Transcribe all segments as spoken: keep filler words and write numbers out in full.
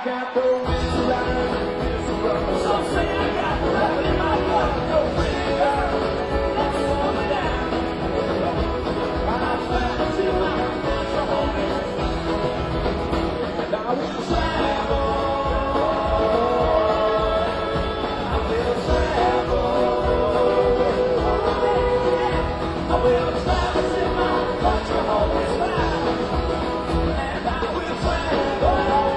got the wind running this road. Some say I got the love in my blood. Go pretty girl, let's slow me down. I'm flying to my natural home. And I will travel. I will travel. I will travel to my natural home. It's fine. And I will travel.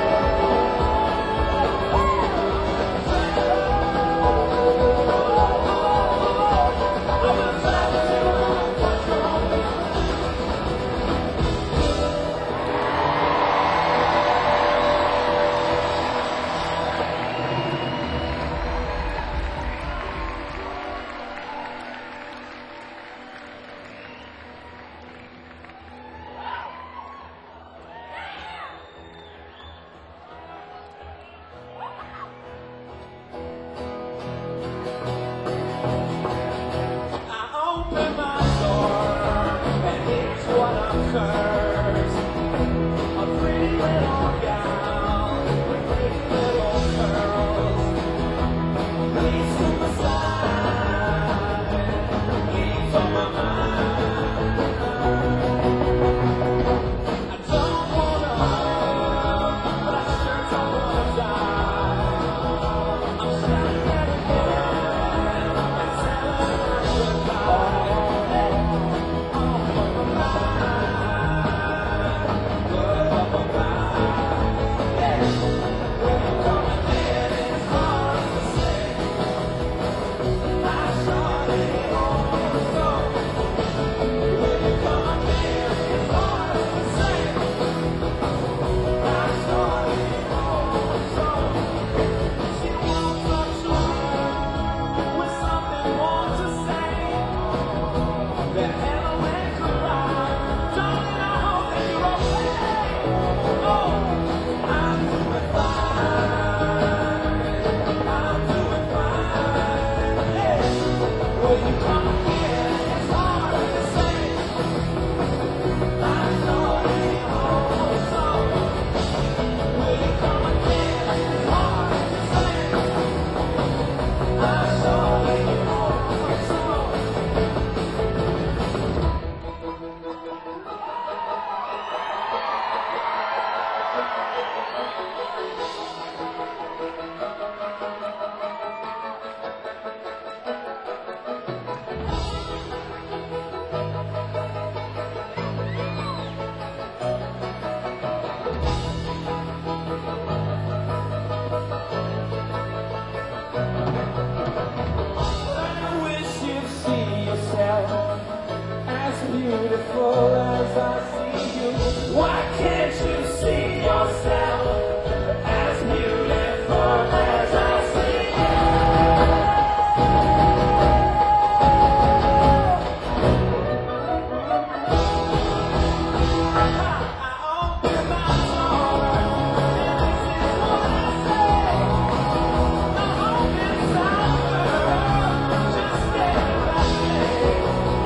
Beautiful as I see you, why can't you see yourself as beautiful as I see I open my door, and this is what I say. I hope it's over, just stay right there.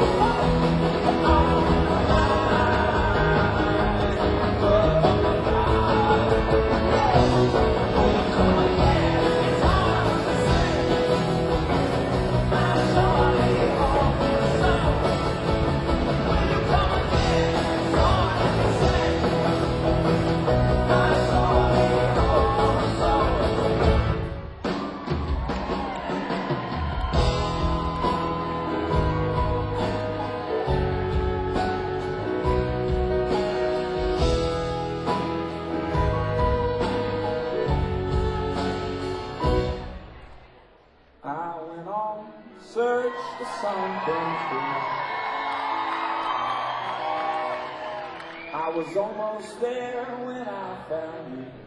I went on search for something true. I was almost there when I found you.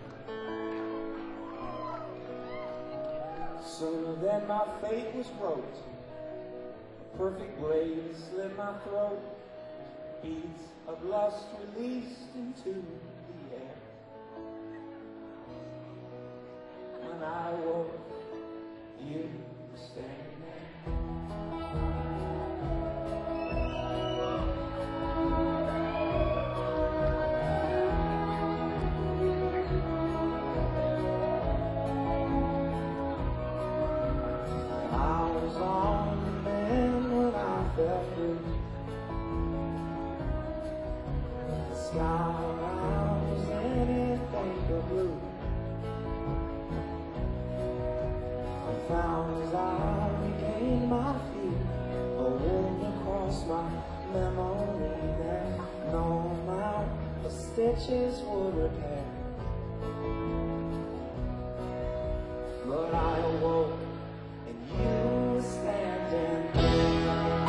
Sooner than my fate was wrote, a perfect blade slit my throat. Beats of lust released into the air. When I woke, you standing there. found as I regained my feet, a wound across my memory that no amount of stitches would repair. But I awoke and you were standing there.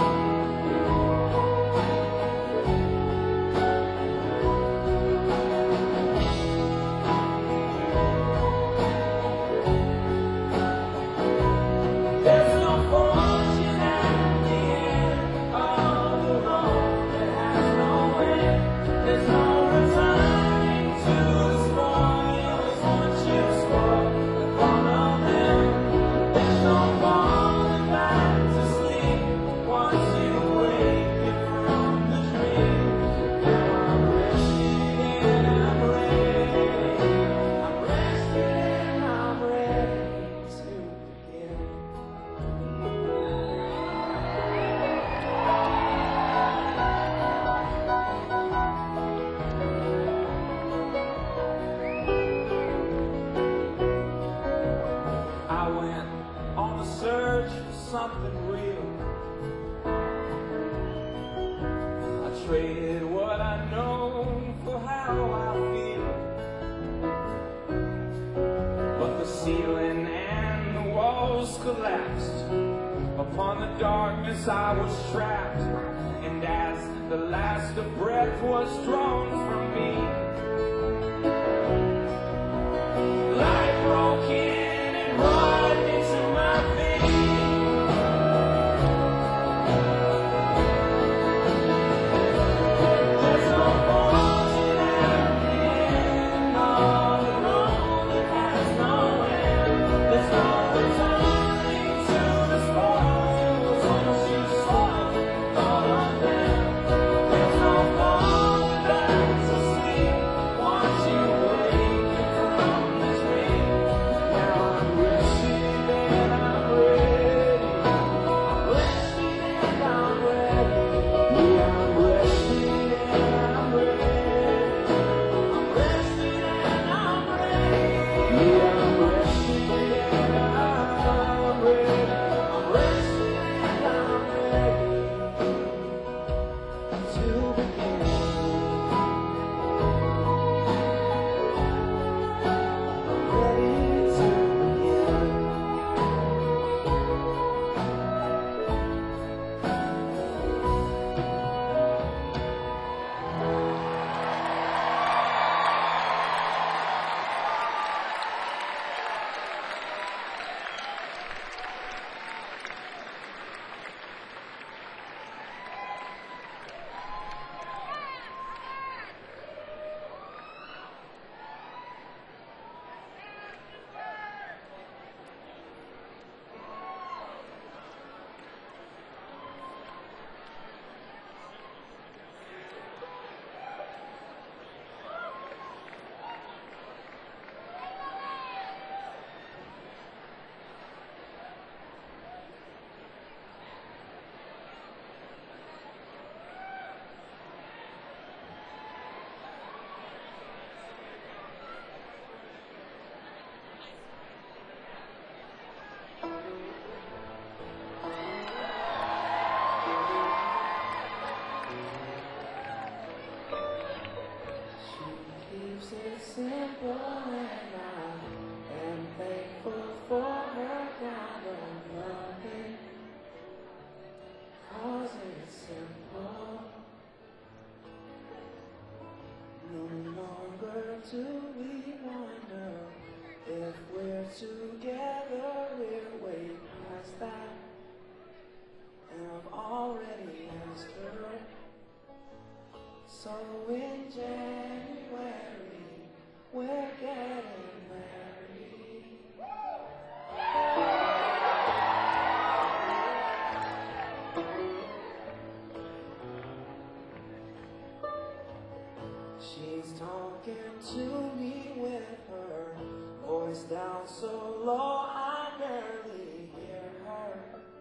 There's no fortune at the end of the road that has no end. There's no returning to the spoils once you've spoiled one of them. There's no falling back to sleep once you wake it from the dream. Now I'm rested and I'm ready. I'm rested and I'm ready to begin. I went on a search for something real. I traded what I know for how I feel. But the ceiling and the walls collapsed upon the darkness. I was trapped, and as the last of breath was drawn from me, life broke in and rolled into my feet. There's no fortune at the end of the road that has no end. There's no returning to the spoils once you sold all of them. There's no falling back to sleep once you wake from the dream. Now I'm rested and I'm ready. I'm rested and I'm ready. Yeah, I'm rested and I'm ready. I'm rested and I'm ready. Yeah, I'm rested and I'm ready. I'm rested and I'm ready to begin. Ready to begin. She keeps it simple and I am thankful for her kind of loving, 'cause it's simple. No longer do we wonder if we're together, we're way past that. And I've already asked her. So in January, we're getting married. She's talking to me with her voice down so low I barely hear her.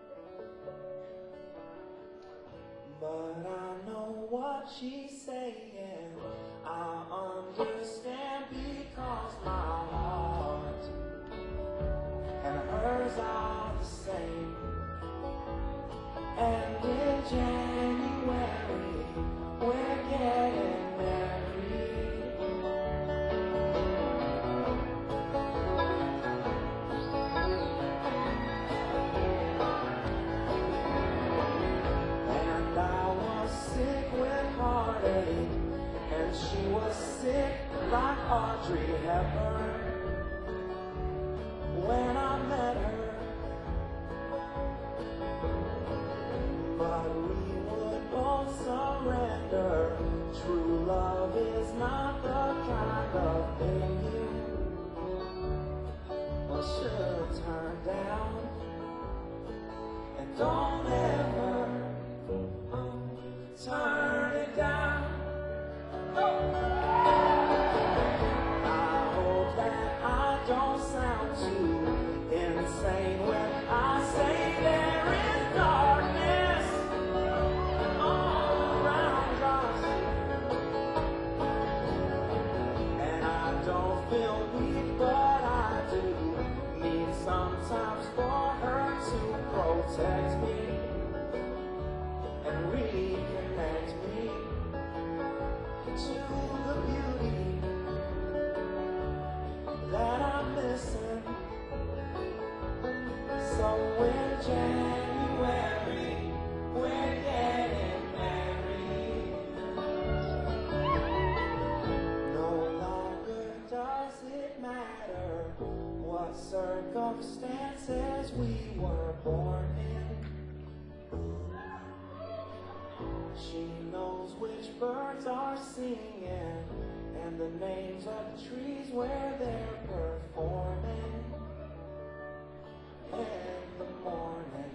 But I know what she's saying. I understand because my heart and hers are was sick like Audrey Hepburn when I met her, but we would both surrender. True love is not the kind of thing you should turn down, and don't ever turn it down. I hope that I don't sound too insane when I say there is darkness all around us, and I don't feel weak, but I do need sometimes for her to protect me and reconnect me to the beauty that I'm missing. So in January we're getting married. No longer does it matter what circumstances we were born in. She knows which birds are singing and the names of the trees where they're performing in the morning.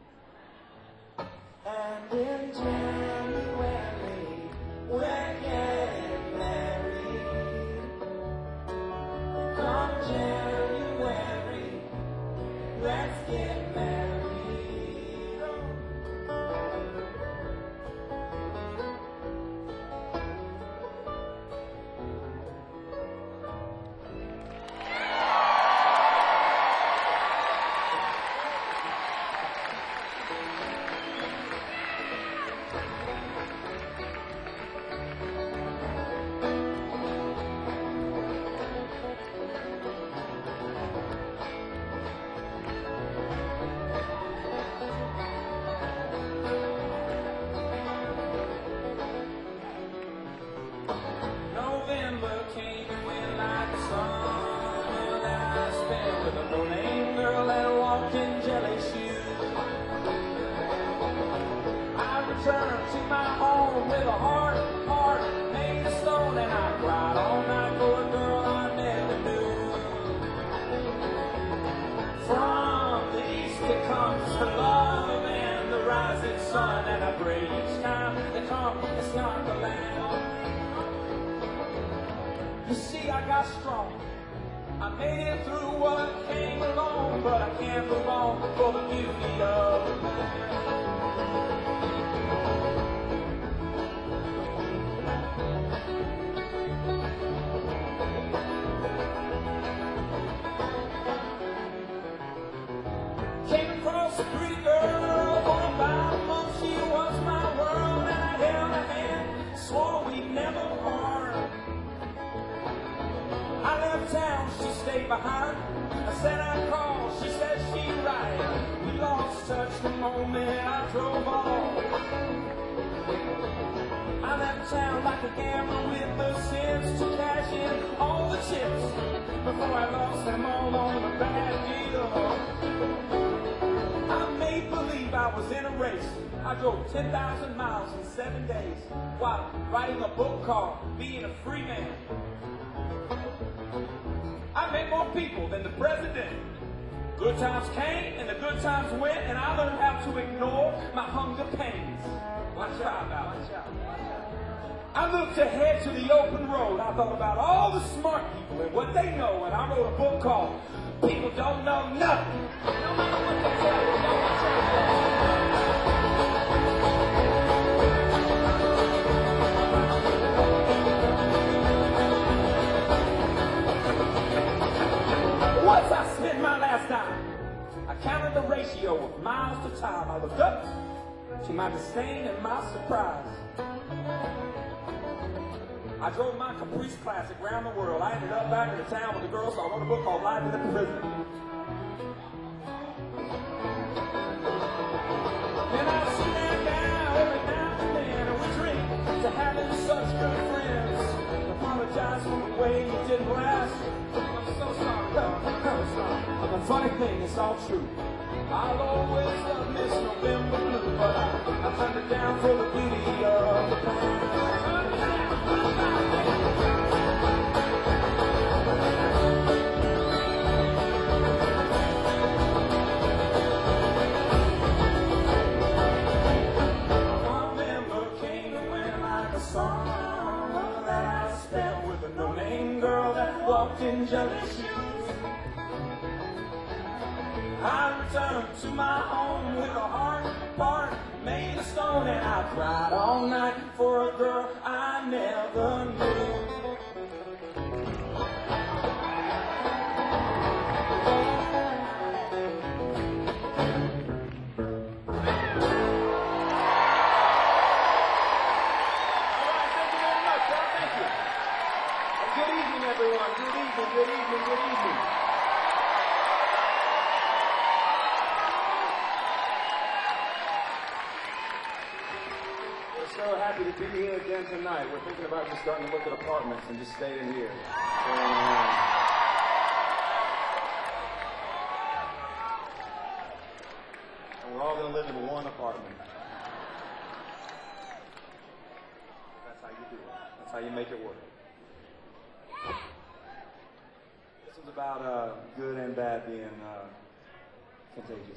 And in January we're getting married. Come January, let's get married. November came and went like the summer that I spent with a no-name girl that walked in jelly shoes. I returned to my home with a heart, heart made of stone, and I cried all night for a girl I never knew. From the east it comes the love and the rising sun, and I pray each time they come it's not the land. You see, I got strong. I made it through what came along, but I can't move on for the beauty of the man. Came across a pretty girl for about a month. She was my world, and I held her hand, swore we'd never part. I left town, she stayed behind. I said I'd call, she said she'd ride. We lost touch the moment I drove off. I left town like a gambler with the sense to cash in all the chips before I lost them all on a bad deal. I made believe I was in a race. I drove ten thousand miles in seven days while writing a book called Being a Free Man. I met more people than the president. Good times came and the good times went, and I learned how to ignore my hunger pains. Watch out now. Watch out. I looked ahead to the open road. I thought about all the smart people and what they know, and I wrote a book called People Don't Know Nothing. No matter what they tell you, no one Once I spent my last dime, I counted the ratio of miles to time. I looked up to my disdain and my surprise. I drove my Caprice Classic around the world. I ended up back in the town with the girl, so I wrote a book called Life in the Prison. And I sit that down every now and then, and we drink to having such good friends. eyes from the way you didn't last. I'm so sorry, dog. I'm so sorry. But the funny thing, it's all true. I'll always love Miss November Blue, but I, I turned it down for the beauty of the past. November came and went like a song that I spent with a no-name girl that walked in jealous shoes. I returned to my home with a heart, heart made of stone, and I cried all night for a girl I never knew. Good evening, everyone. Good evening, good evening, good evening. We're so happy to be here again tonight. We're thinking about just starting to look at apartments and just staying here. And, and we're all going to live in one apartment. That's how you do it. That's how you make it work. This was about uh, good and bad being uh, contagious.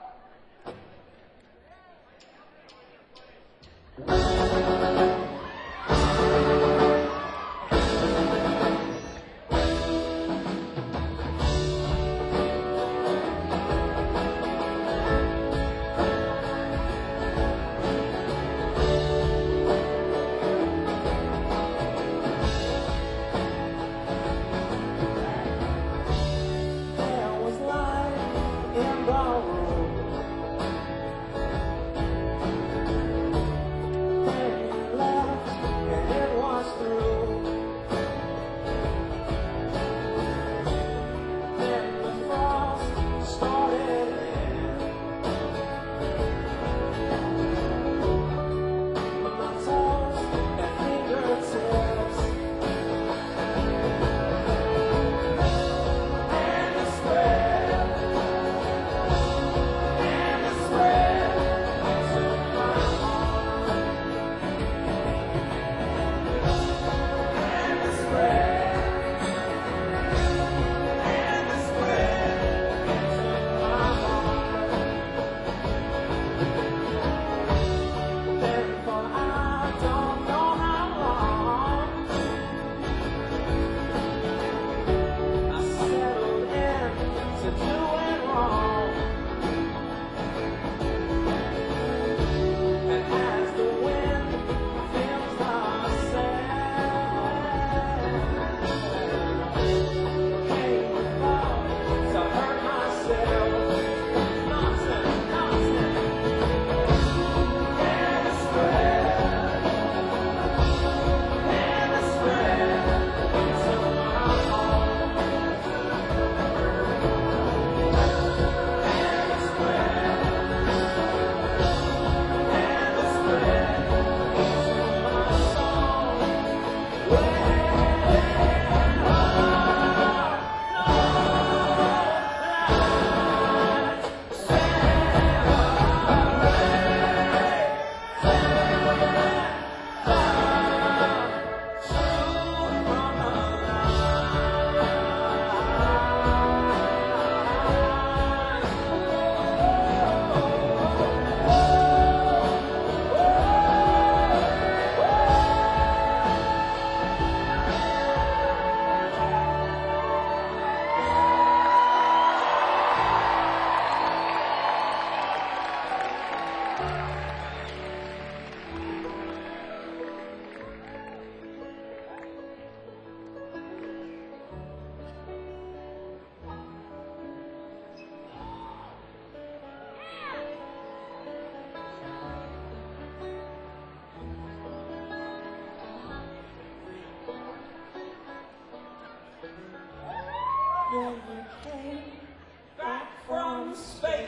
When you came back from space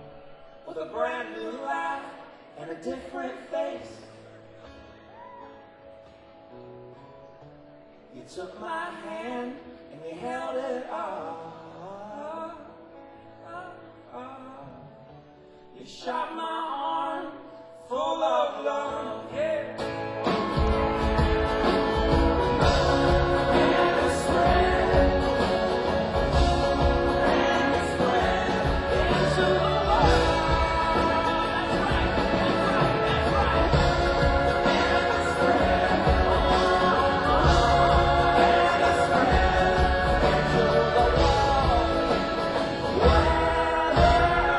with a brand new laugh and a different face, took my hand and you held it up. You shot my arm full of love, yeah. And it spread, and it spread into the world. That's right, that's right, that's right. And it spread, and it spread into the world. Where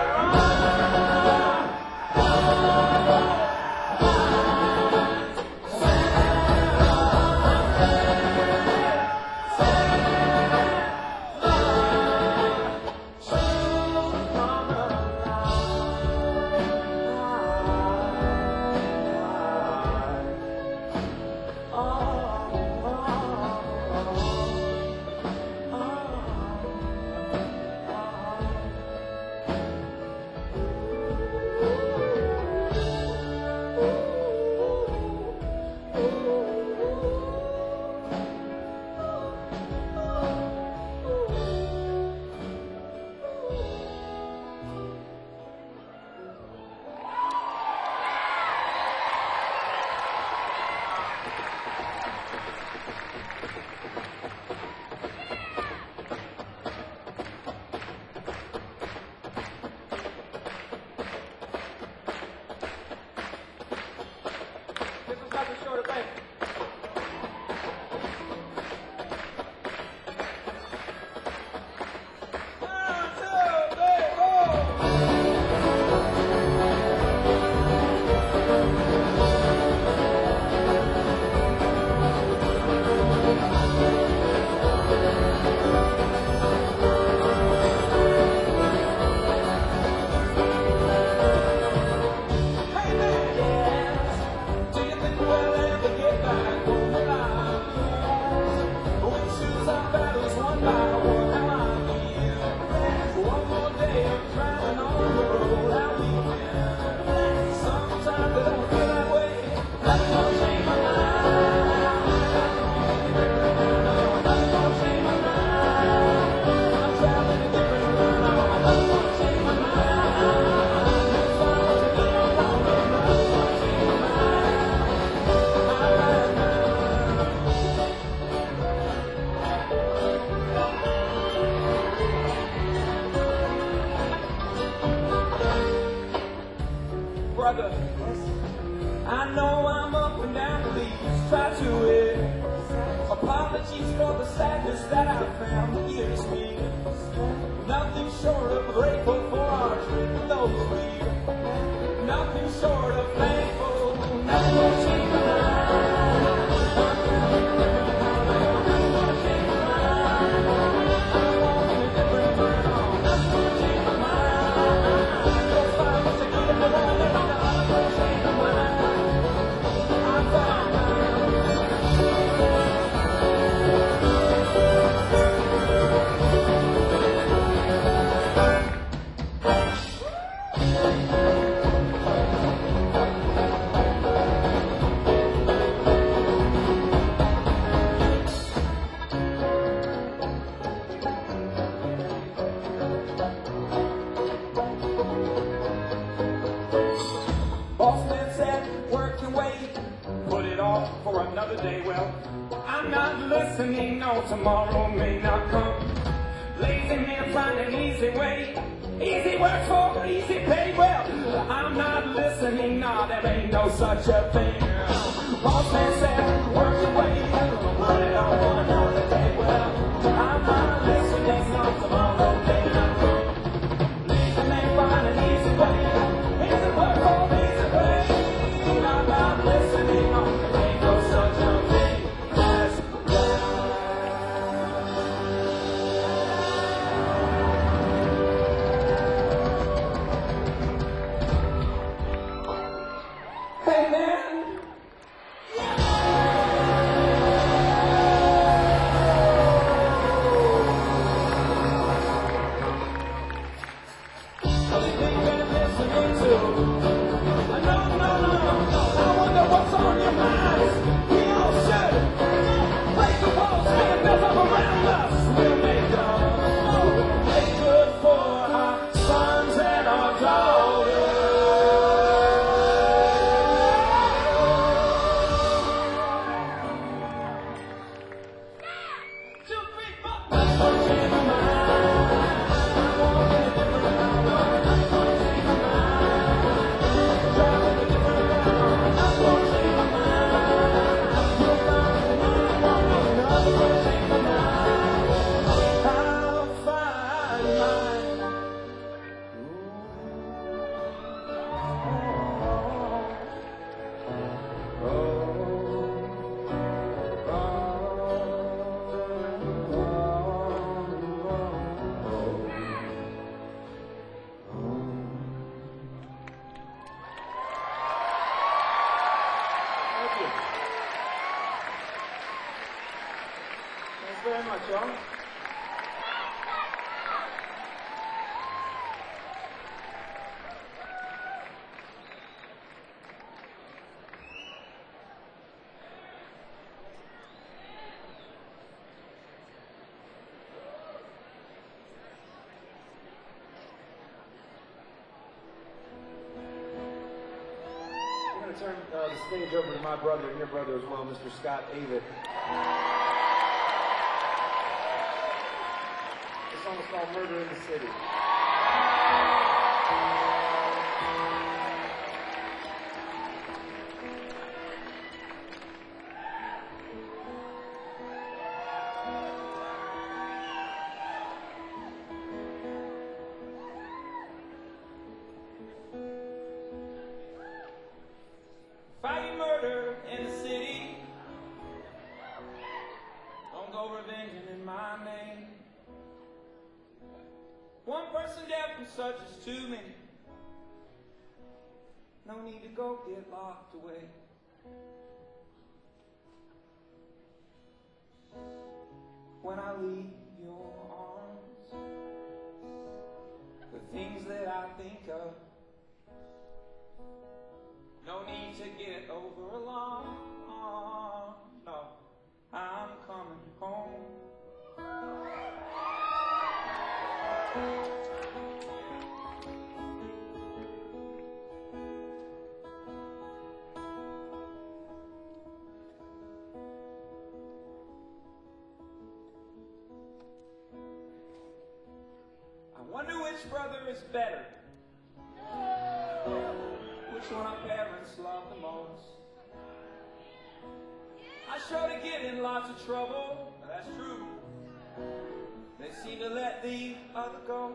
brother, I know I'm up and down, please try to it. Apologies for the sadness that I found years me. Nothing short of grateful for our trip, those we. Nothing short of thankful, nothing will change my mind. Nothing will change my mind. I'm walking a different world. Nothing will change my mind. Those fights are good for one. Bossman said, work your way, put it off for another day. Well, I'm not listening, no, tomorrow may not come. Lazy man find an easy way, easy work for easy pay. Well, I'm not listening, no, there ain't no such a thing. Bossman said, work your way, put it off for another day. Well, I'm not listening, no, tomorrow may not come. Lazy man find an easy way, easy work for me. I'm not listening, no, there ain't no such a thing as love. Hey man, yeah. very much, y'all. Turn uh, the stage over to my brother and your brother as well, Mister Scott Avett. This song is called Murder in the City. Fighting murder in the city, don't go revenging in my name. One person death and such is too many. No need to go get locked away. When I leave your arms, the things that I think of, no need to get over alarm. No, I'm coming home. I wonder which brother is better. Which one our parents love the most. I sure to get in lots of trouble, that's true. They seem to let the other go.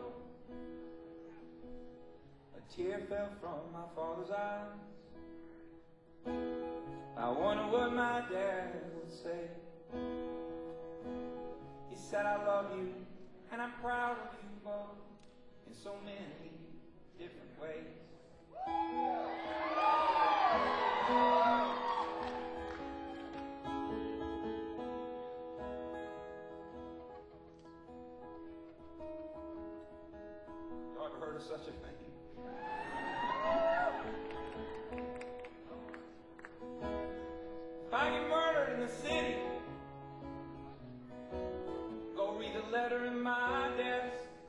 A tear fell from my father's eyes. I wonder what my dad would say. He said, I love you, and I'm proud of you both, in so many different ways. Y'all ever heard of such a thing? If I get murdered in the city, go read the letter in my desk.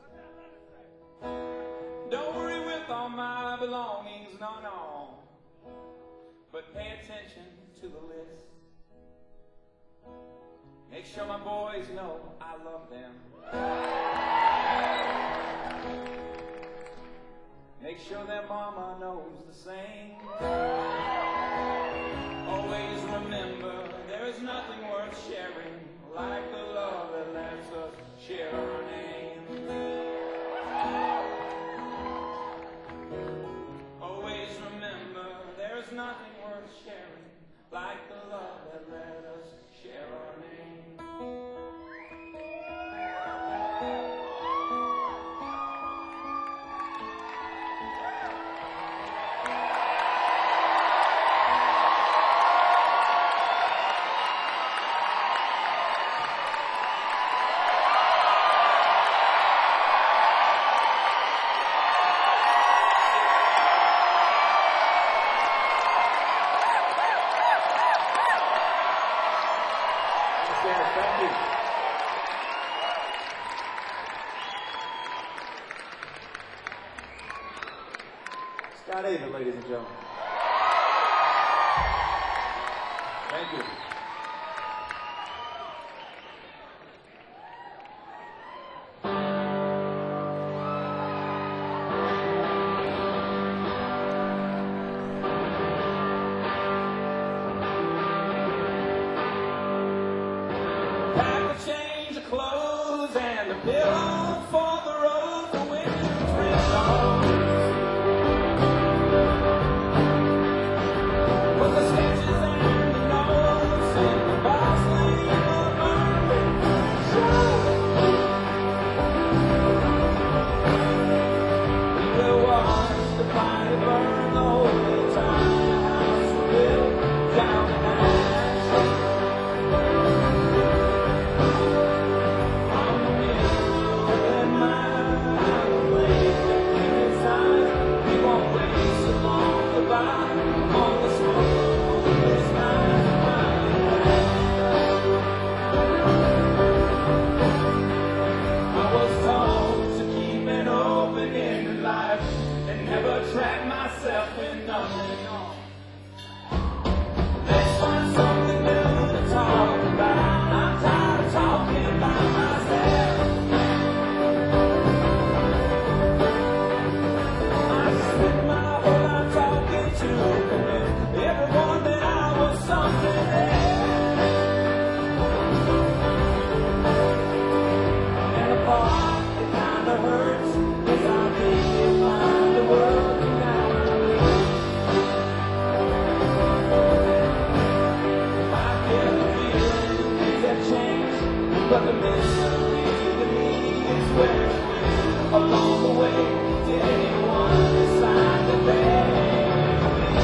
Don't worry with all my belongings, no, no. But pay attention to the list. Make sure my boys know I love them. Make sure their mama knows the same. Always remember, there is nothing worth sharing like the love that lets us share our name. Always remember, there is nothing worth sharing like the love that let us share our name. Thank you. Scott Avett, ladies and gentlemen. Thank you. Change of clothes and a pillow for the road to win freedom. With the sketches and the notes. But the mystery to me is where along the way did anyone decide to bury me?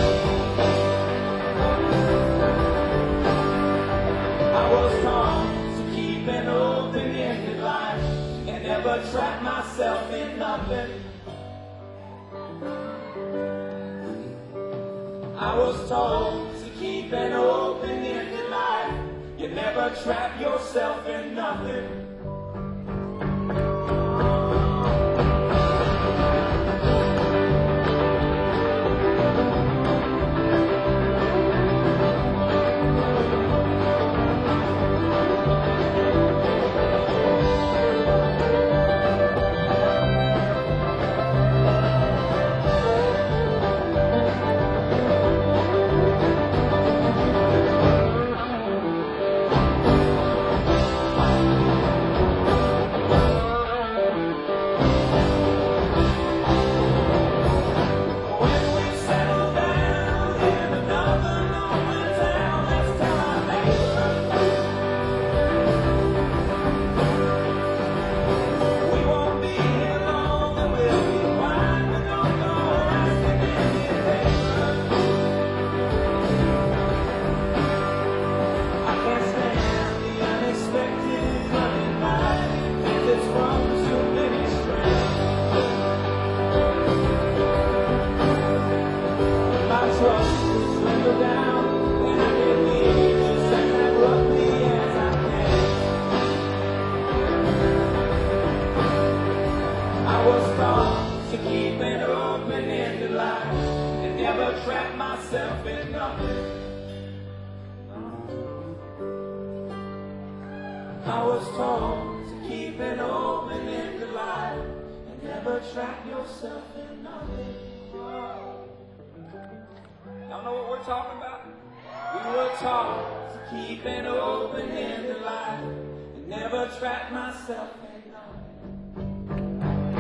I was taught to keep an open-ended life and never trap myself in nothing. I was told to keep an open-ended life. You never trap yourself in nothing. I was taught to keep an open-ended life and never trap yourself in nothing. Y'all know what we're talking about? We were taught to keep an open-ended life and never trap myself in nothing.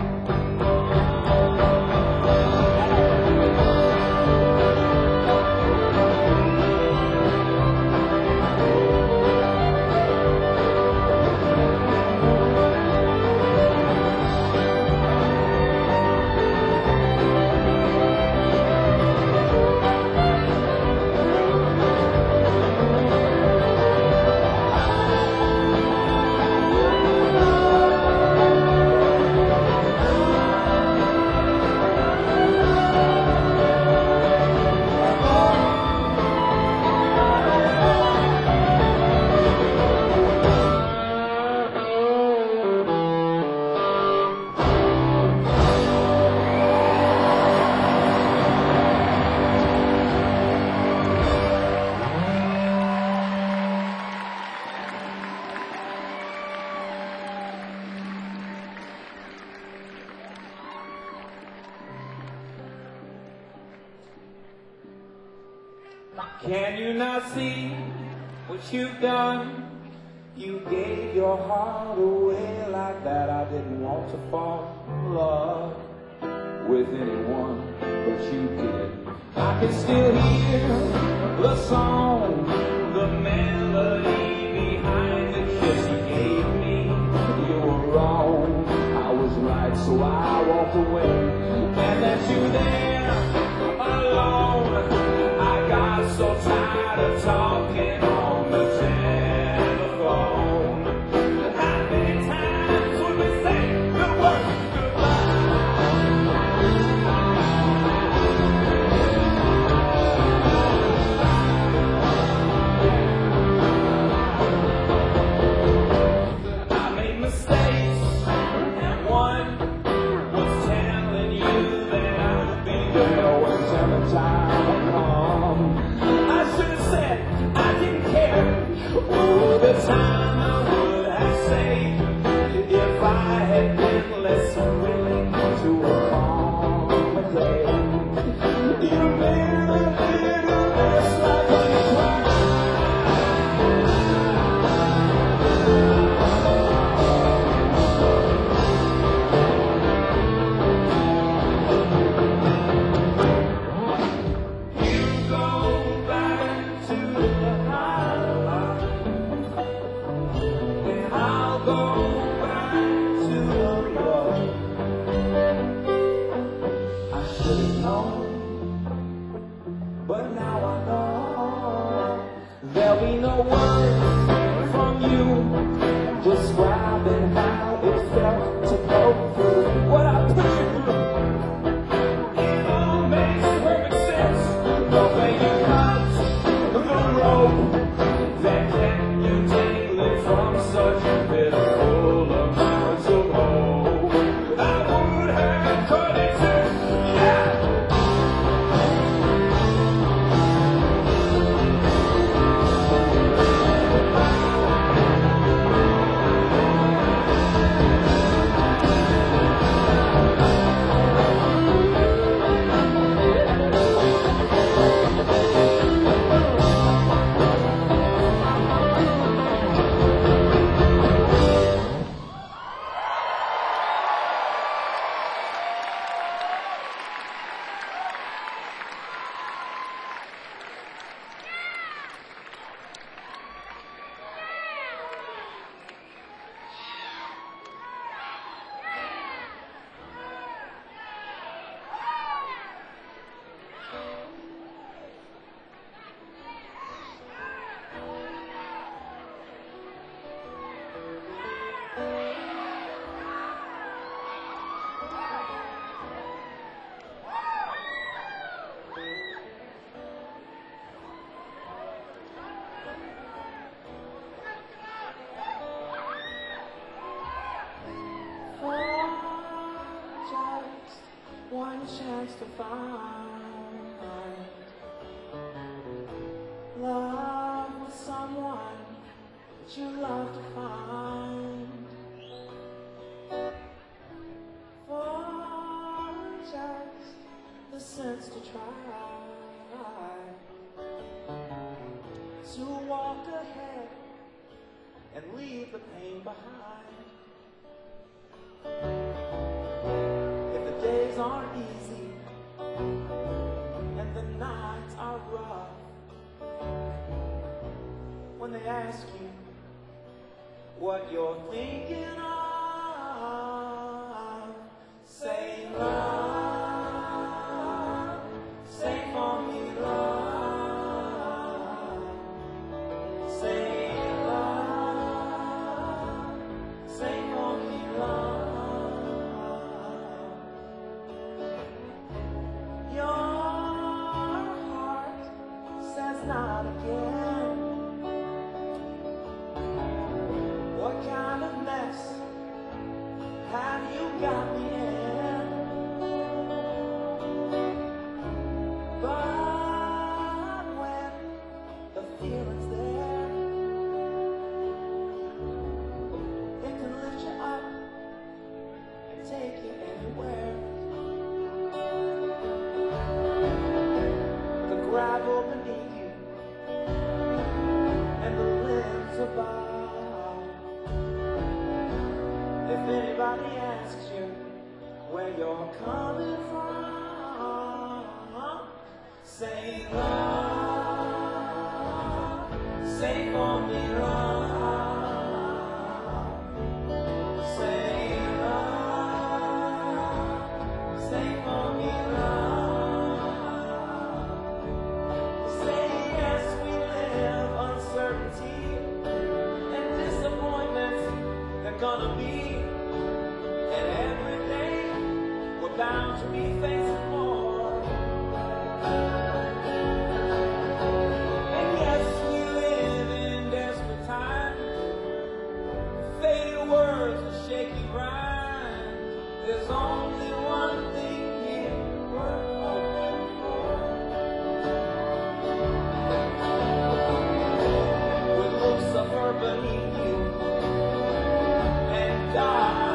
Can you not see what you've done? You gave your heart away like that. I didn't want to fall in love with anyone, but you did. I can still hear the song, the melody behind the kiss you gave me. You were wrong, I was right, so I walked away and left you there alone. I got so tired of talking on the telephone. How many times would we say the word goodbye? a word from you describing how it felt to go through what I put you through. It all makes perfect sense. The way you cut the rope that kept you dangling from such pitiful amounts of hope. I would have cut it too, yeah. One chance to find love with someone that you love to find, for just the sense to try to walk ahead and leave the pain behind. Days aren't easy and the nights are rough. When they ask you what you're thinking of, say love, say for me love, say love, say for me love. Not again. What kind of mess have you got me in? But when the feeling's there, it can lift you up and take you anywhere. The gravel beneath above. If anybody asks you where you're coming from, say love, say for me love, say love, say for me love, say yes, we live uncertainty. They're gonna be, and every day we're bound to be facing more. And yes, we live in desperate times, faded words and shaky rhymes. There's only one thing here worth hoping for. With looks of her beneath you, God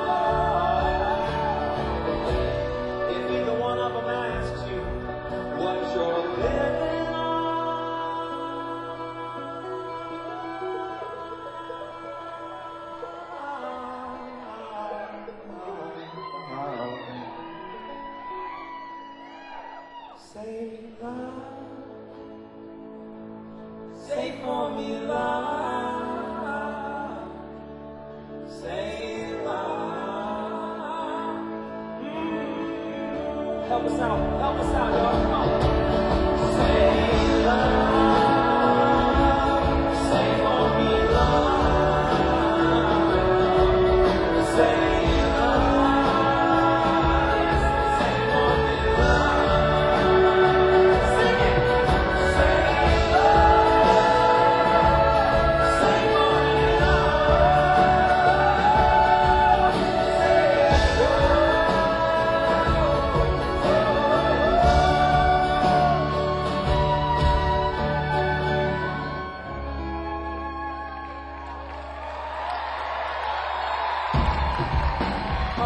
above. If either one of them asks you what you're living on, say love, say for me love, say love. Mm. Help us out, help us out, y'all. Come on. Say love,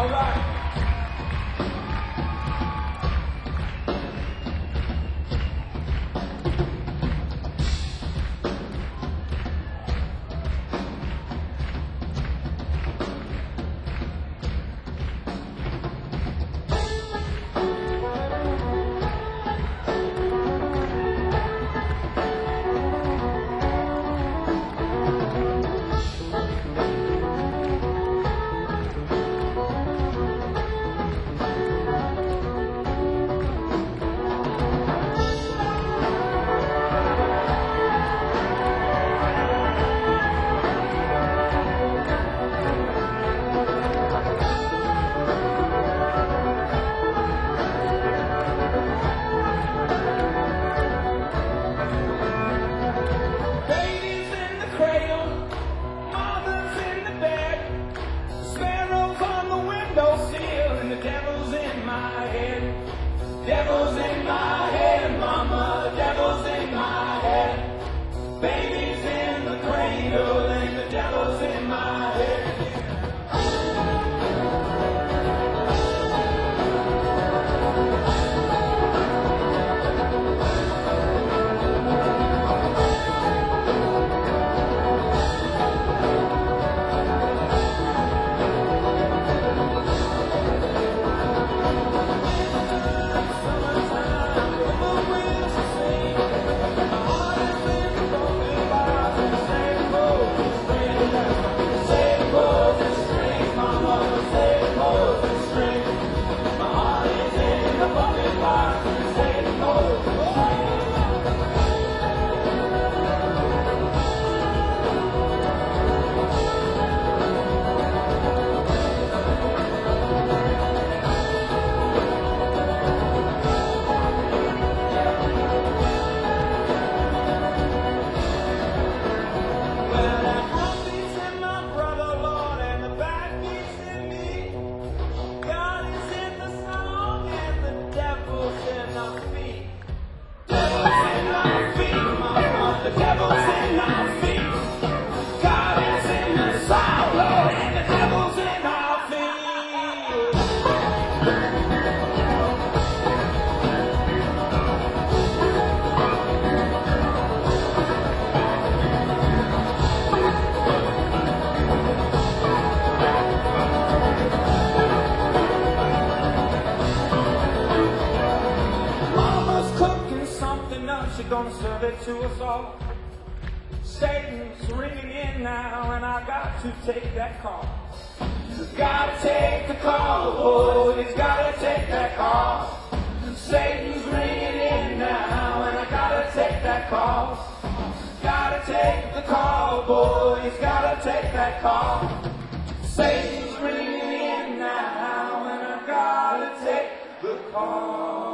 All right. Devil's in my head, mama, devil's in my head. Baby's in the cradle and the devil's in my head. She's gonna serve it to us all. Satan's ringing in now, and I got to take that call. Gotta take the call, oh, he's gotta take that call. Satan's ringing in now, and I gotta take that call. Gotta take the call, boys, gotta take that call. Satan's ringing in now, and I gotta take the call.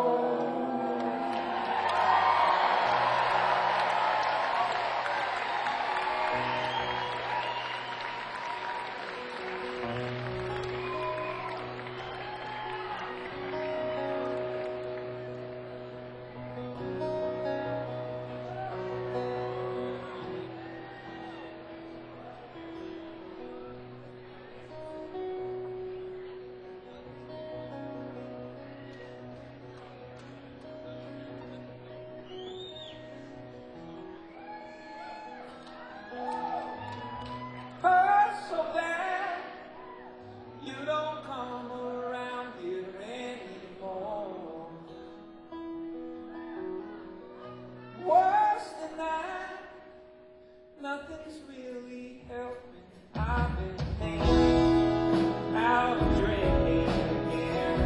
Nothing's really helping. I've been thinking out of drinking again.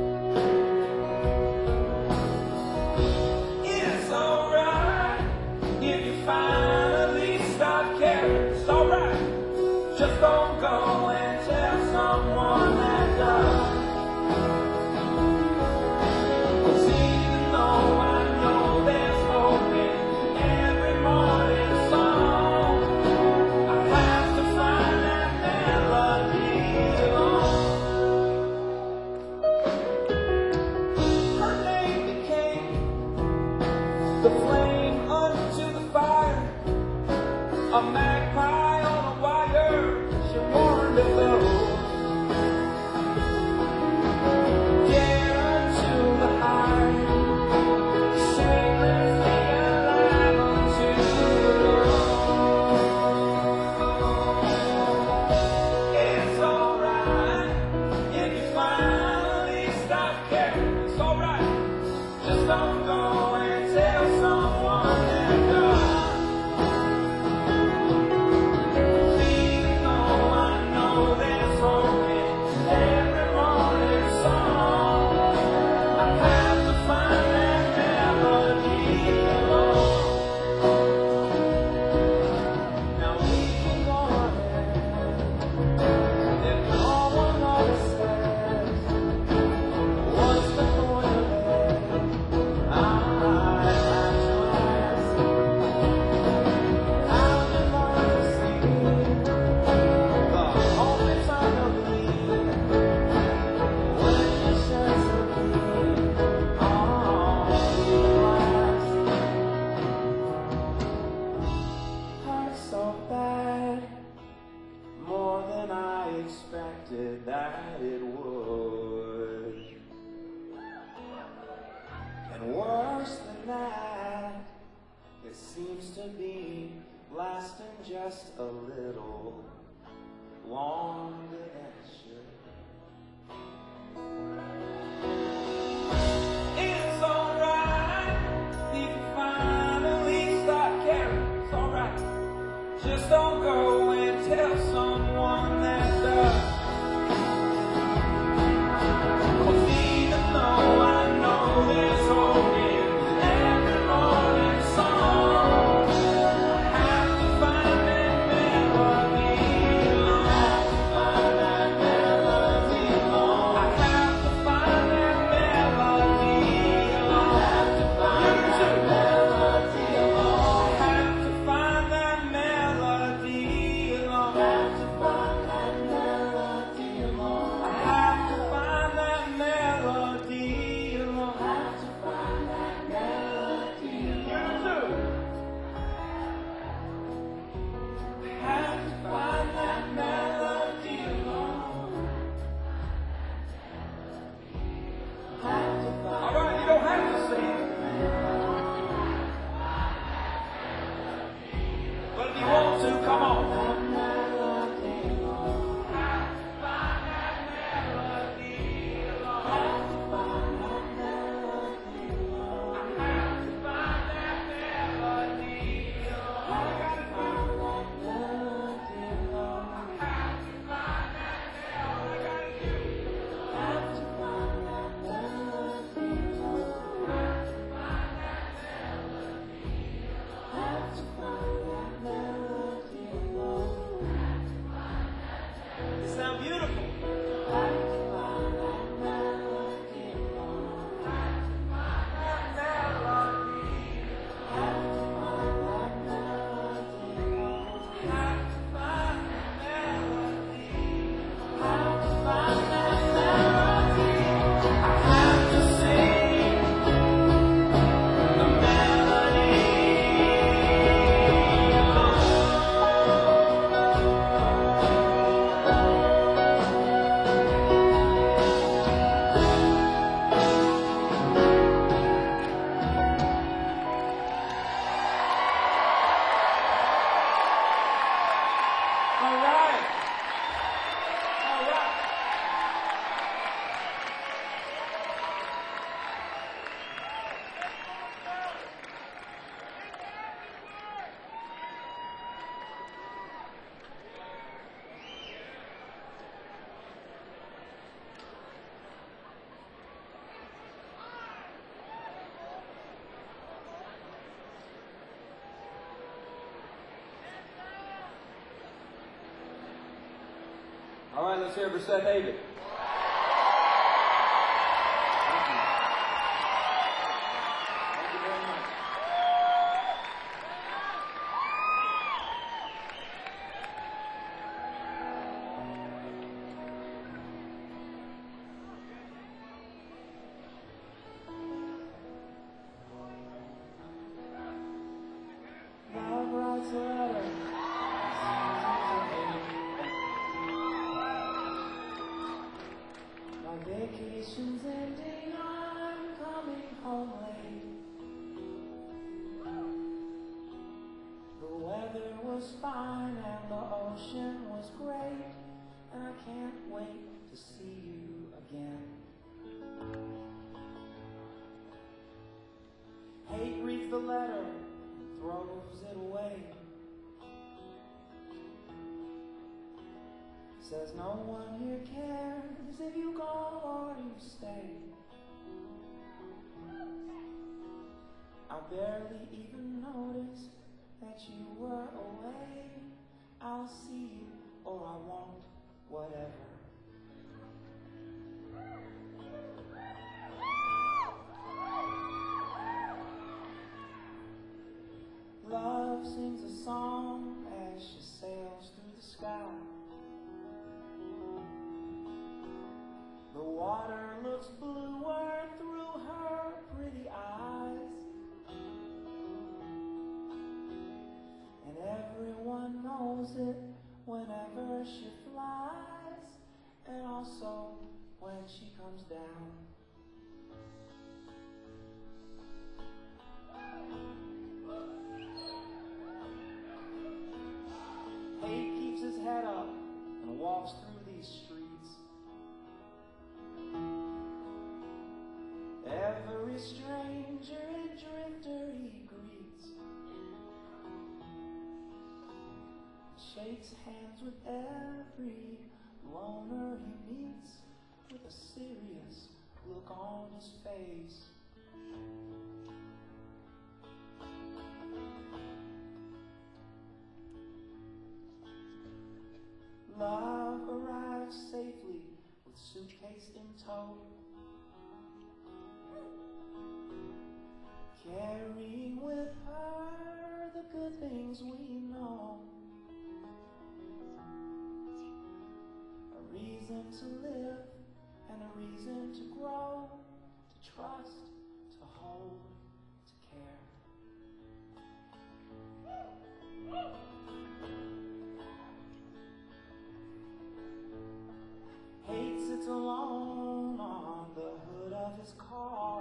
It's alright if you finally stop caring. It's alright. Just don't go and tell someone that does. 'Cause even though I know there's hope in every morning sun, the flame unto the fire, a magpie on a wire. She warned us of that it would. And worse than that, it seems to be lasting just a little longer than it should. It's alright if you finally start caring. It's alright. Just don't go and tell someone that does. 'Cause even though I know there's hope in every morning song, I have to find that melody. I have to find that melody. I have to find that melody. I have to find that melody. I have to find that melody. I have to find that melody. I have to find that melody. I have to find that melody. You too. I have to find that melody. All right, you don't have to sing it. But if you want to, come on. It sounds beautiful. All right. All right. All right, let's hear it for Seth David. Thank you. Thank you very much. Love writes a letter. My vacation's ending, I'm coming home late. The weather was fine and the ocean was great, and I can't wait to see you again. Hate reads the letter and throws it away. Says no one here cares if you go or you stay. I barely even noticed that you were away. I'll see you or I won't, whatever. Love sings a song as she sails through the sky. The water looks bluer through her pretty eyes, and everyone knows it whenever she flies. and also when she comes down. Hate keeps his head up and walks through these streets. Every stranger and drifter he greets, shakes hands with every loner he meets, with a serious look on his face. Love arrives safely with suitcase in tow, carrying with her the good things we know. A reason to live and a reason to grow, to trust, to hold, to care. Hate sits alone on the hood of his car,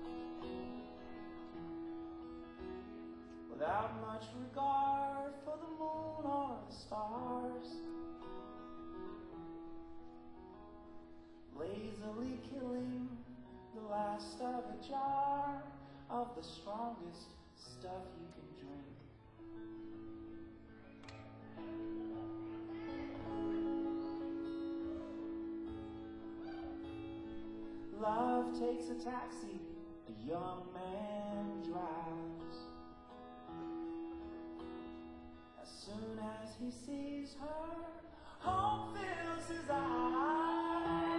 without much regard for the moon or the stars, lazily killing the last of a jar of the strongest stuff you can drink. Love takes a taxi, a young man drives. As soon as he sees her, hope fills his eyes.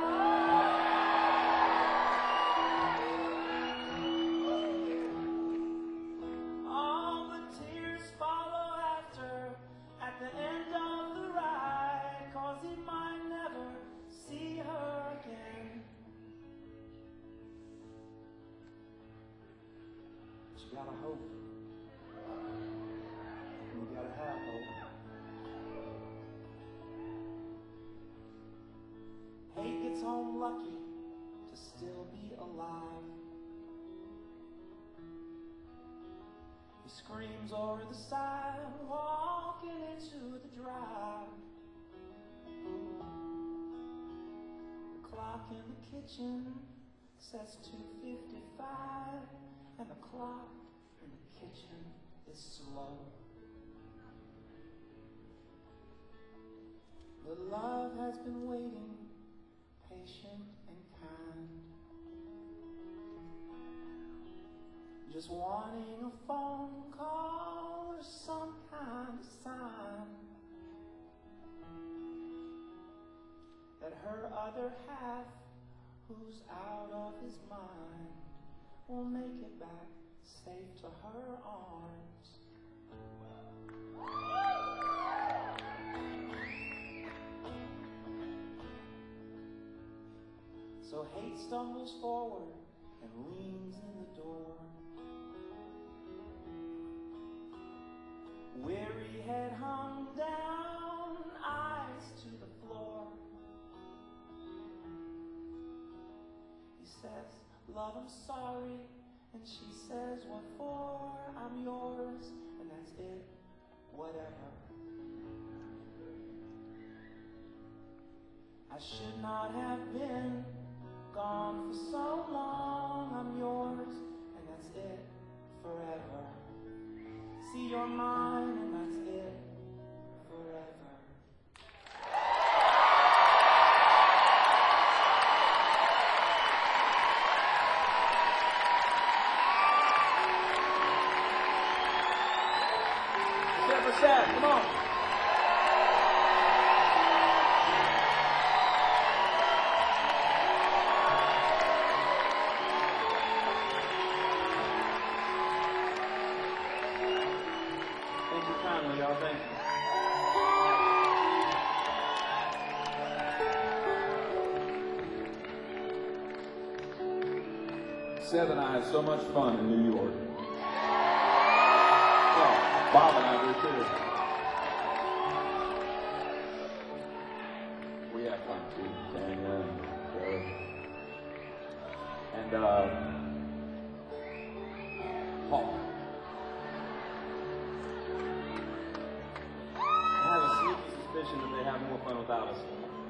All the tears follow after at the end of the ride, 'cause he might never see her again. But you gotta hope. You gotta have hope. Hate gets home lucky to still be alive. He screams over the side, walking into the drive. The clock in the kitchen says two fifty-five, and the clock in the kitchen is slow. The love has been waiting, patient and kind, just wanting a phone call or some kind of sign that her other half, who's out of his mind, will make it back safe to her arms. So hate stumbles forward and leans in the door, weary head hung down, eyes to the floor. He says, "Love, I'm sorry," and she says, "What for? I'm yours," and that's it, whatever. I should not have been gone for so long. I'm yours, and that's it, forever. See, you're mine, and that's it, forever. Step for step, come on. Thank you kindly, y'all. Thank you. Seth and I had so much fun in New York. Well, Bob and I did too. We had Thank you, Tanya and Derek. And uh, Paul. I have a sneaky suspicion that they have more fun without us.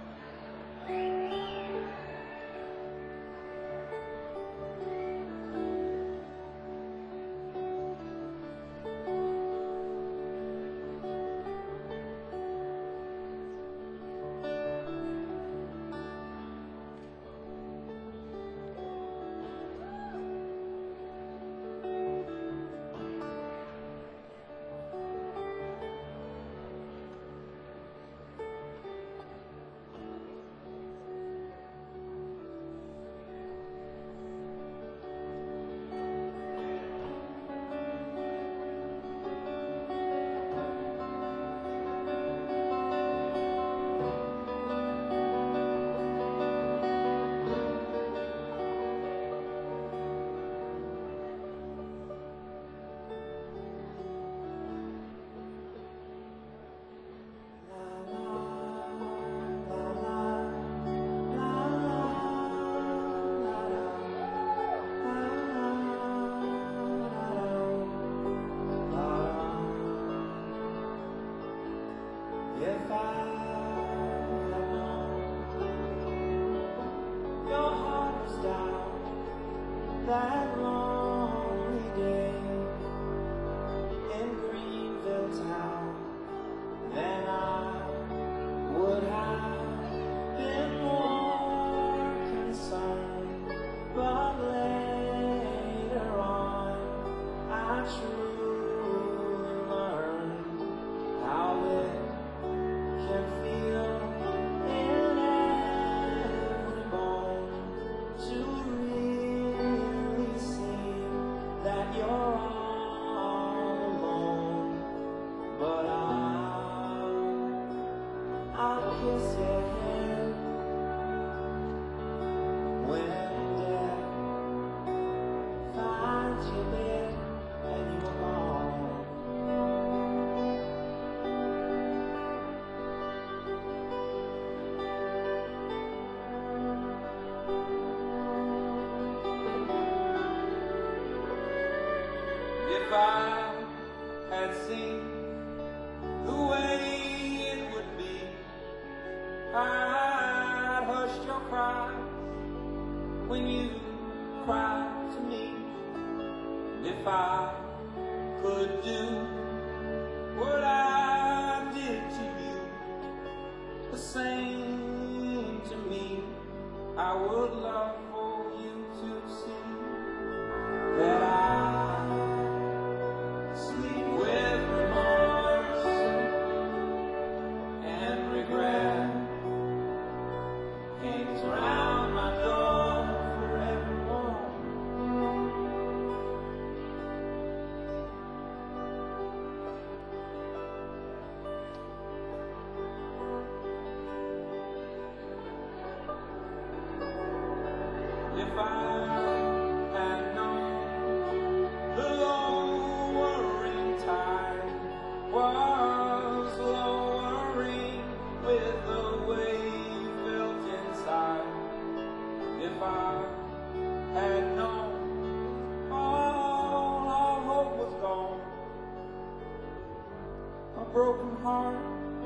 If I had known your heart was down that lonely day in Greenville town, then I would have been more concerned. But later on, I truly learned how it can feel in every bone to really see that you're all alone. But I'll, I'll kiss your hand when death finds you there and you're gone. If I had seen the way it would be, I'd hush your cries when you cried to me. If I could do what I did to you, the same to me, I would love for you to see that I sleep with remorse and regret hangs around my door forevermore. If I had known the lowering tide was lowering with the wave built inside, if I had known all our hope was gone, a broken heart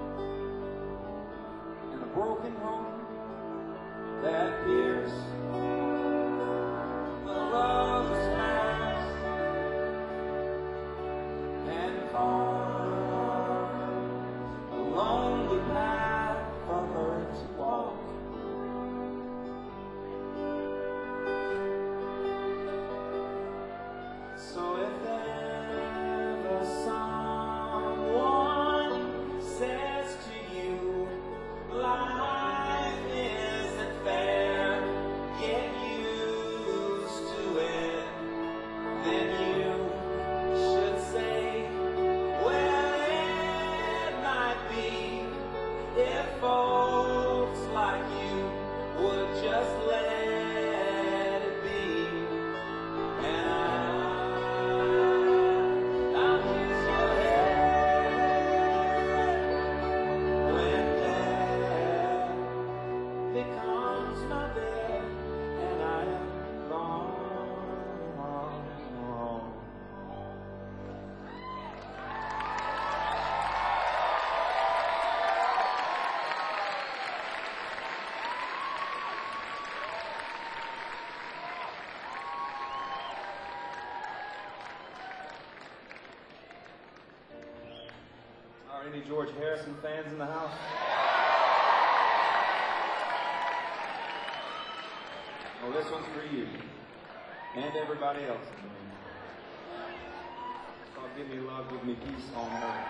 and a broken home that pierced the love's past and carved a lonely path for her to walk. So if ever someone says to you, life isn't fair, George Harrison fans in the house? Well, this one's for you. And everybody else in the room. It's called Give Me Love, Give Me Peace on Earth.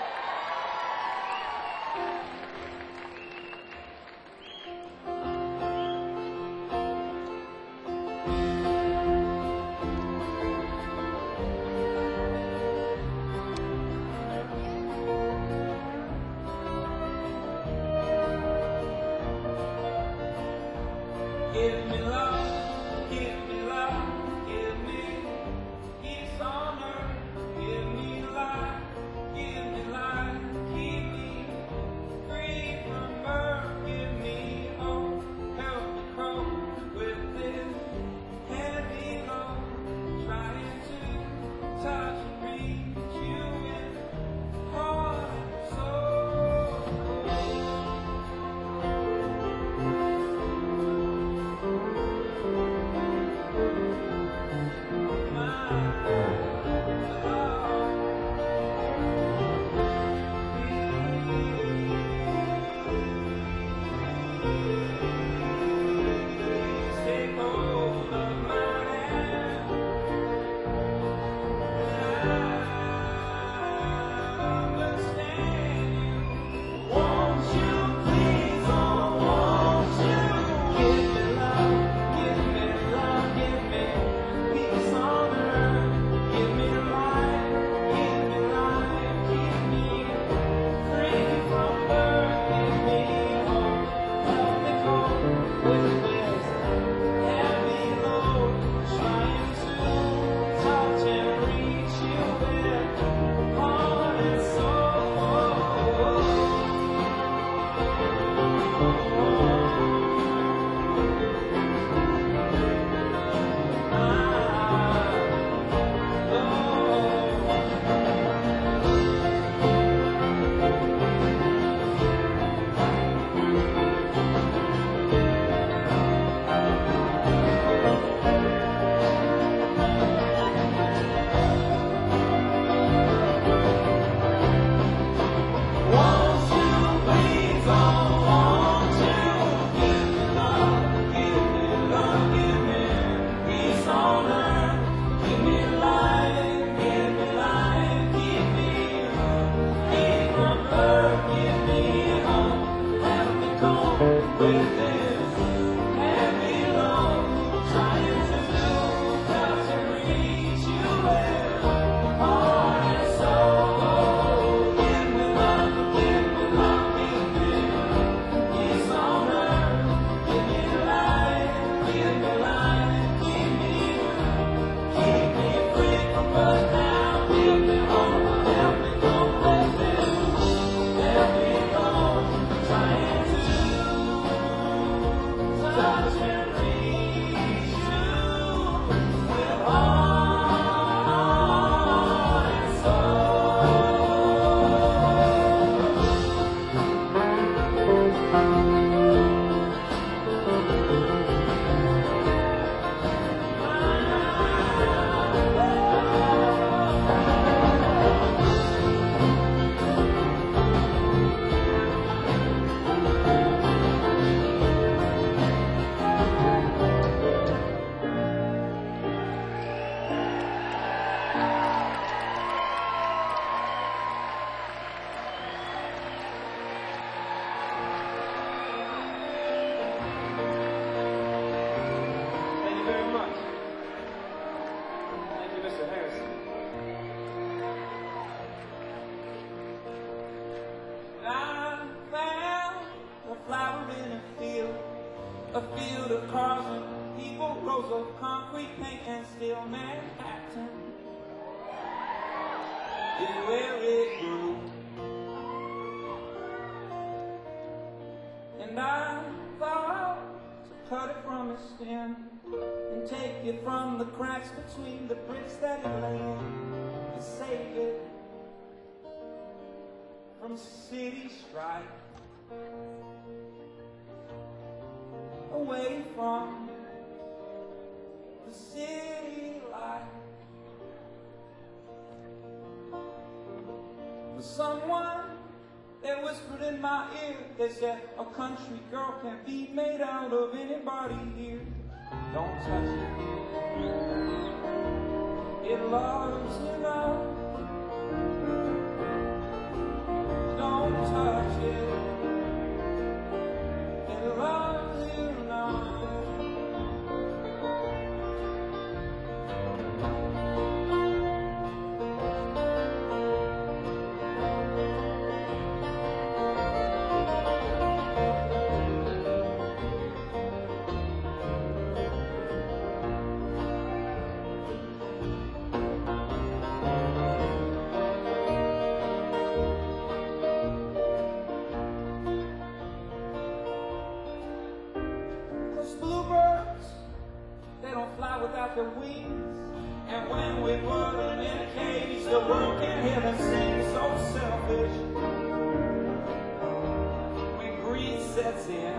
Give me love, give me love, give me peace on earth. Give me life, give me life, keep me free from birth. Give me hope, help me cope with this heavy load. Trying to touch and reach you with heart and soul. Take hold of my hand, I understand you. Won't you please, oh won't you give me love, give me love, give me peace on earth. Give me life, give me life, keep me free from birth. Give me hope, help me cope with this heavy load. Trying to touch and reach you with heart and soul. Won't you please, oh won't you give me love, give me love, give me peace on earth. Give me life, give me life, keep me free from birth. Give me hope, help me cope with this heavy load. Trying to touch and reach you with heart and soul. Give me love, give me love, give me peace on earth. Give me life, give me life, keep me, keep me free from birth now. Give me hope, help me cope with this heavy load. Trying to touch and reach you with heart and soul. Thank you very much. Thank you, Mister Harrison. I found a flower in a field, a field of cars and people, rows of concrete, paint and steel. Manhattan is where it grew, and I thought to cut it from its stem and take it from the cracks between the bricks that it lay in and save it from city strife, away from the city life. But someone my ear. They said a country girl can't be made out of anybody here. Don't touch it. It loves you now. Don't touch it. It loves you now. Without their wings, and when we put them in a cage, the world can't hear them sing. So selfish. When greed sets in,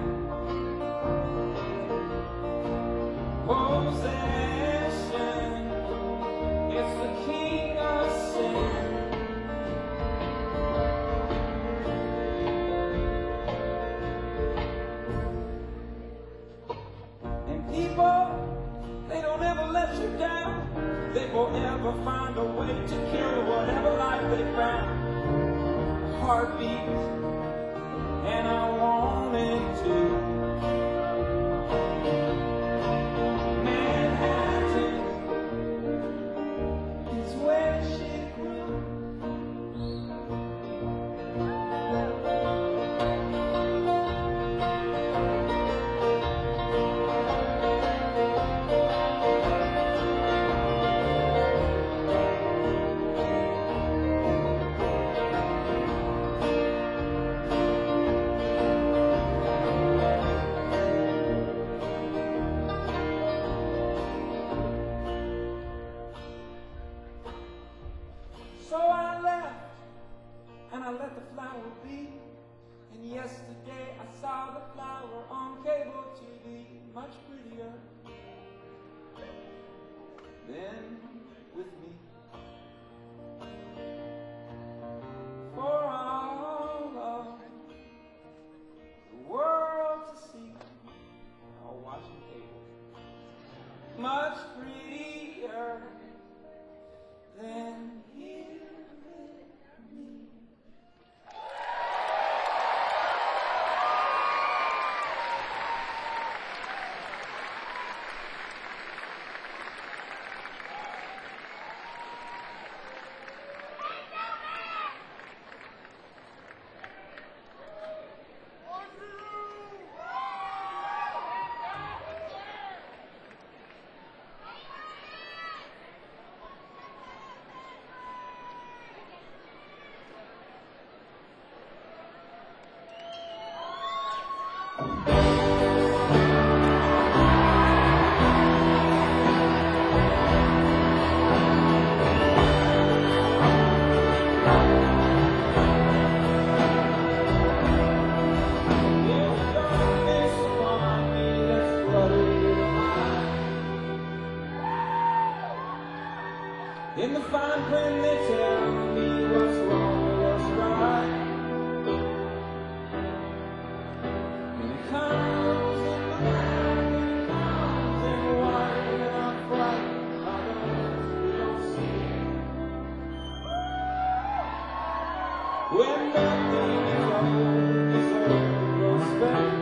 possession, it's the king of sin. And people, they don't ever let you down. They forever find a way to kill whatever life they found. Heartbeat, and I want it to. Manhattan is where she grew. So I left, and I let the flower be. And yesterday I saw the flower on cable T V, much prettier than with me. For all of the world to see, all watching cable, much prettier than here with me. In the fine print they tell me what's wrong or what's right. And it comes in black and it comes in white, and I'm frightened by the ones we don't see. When nothing is old, deserves respect,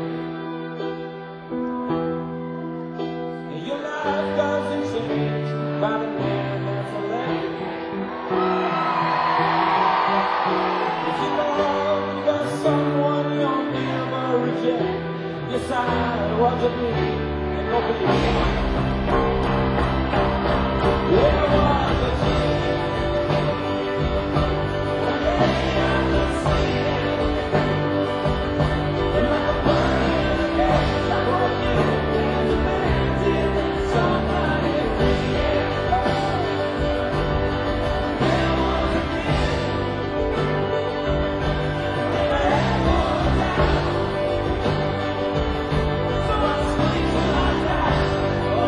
and your life doesn't change by the man. Decide what to be and what to do. There was a change, and maybe I could see it. And like a bird in the cage, I walk in and demanded somebody free it. There was a king, and my head was down. So I sleep till I die.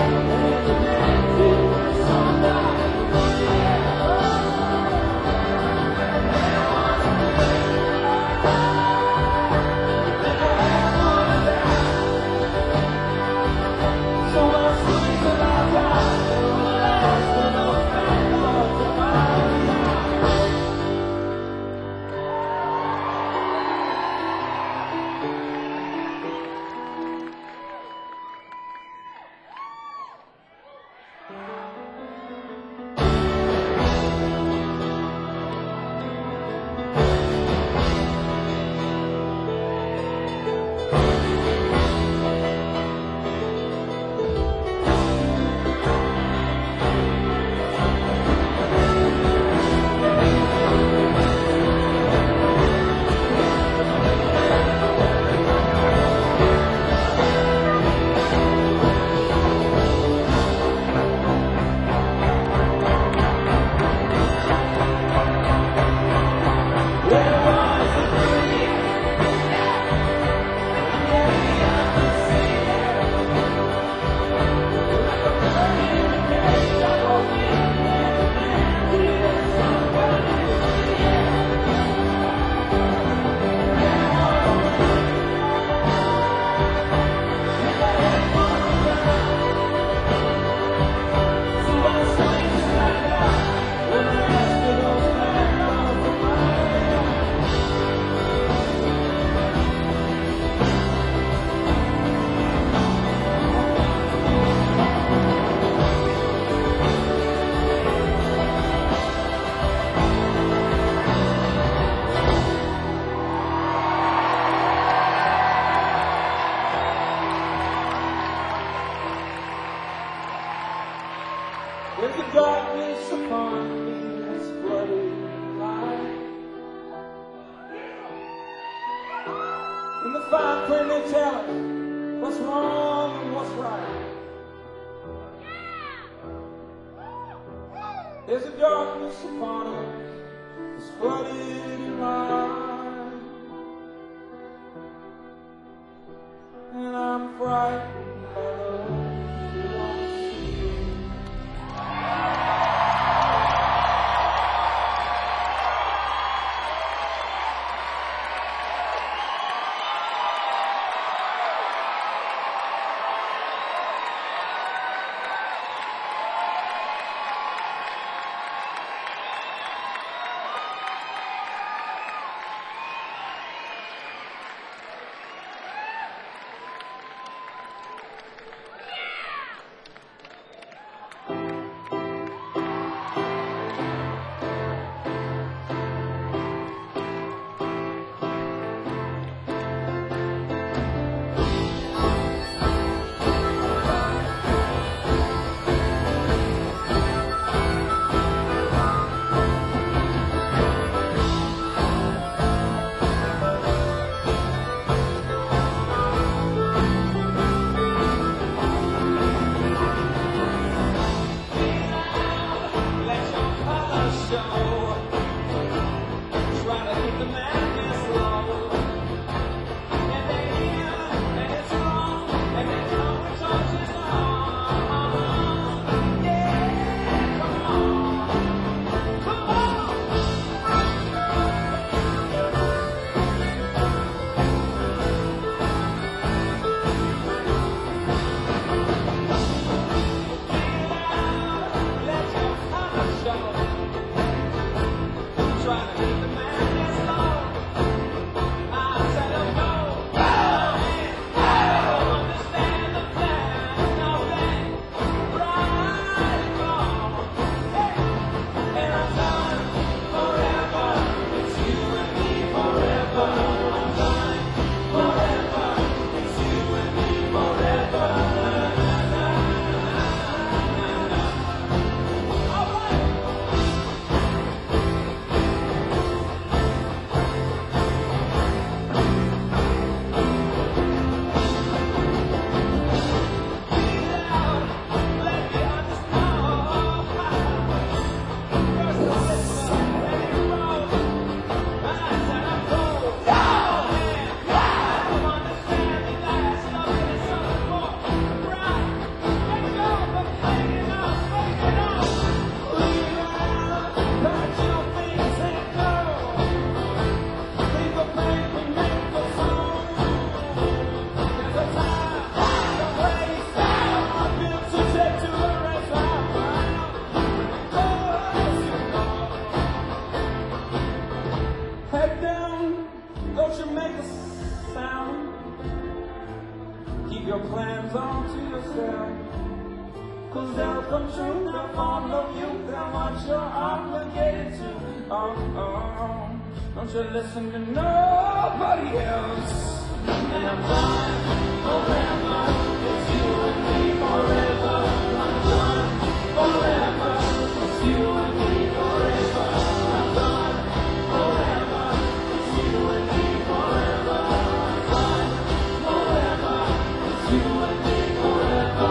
There's a darkness upon me that's flooding light. In the fine print they tell us what's wrong and what's right. There's a darkness upon us that's flooding light. And I'm frightened by those who don't see it. come true, the form of youth and what you're obligated to. Oh, oh, don't you listen to nobody else. And I'm done forever. It's you and me forever. I'm done forever. It's you and me forever. I'm done forever. It's you and me forever. I'm done forever. It's you and me forever.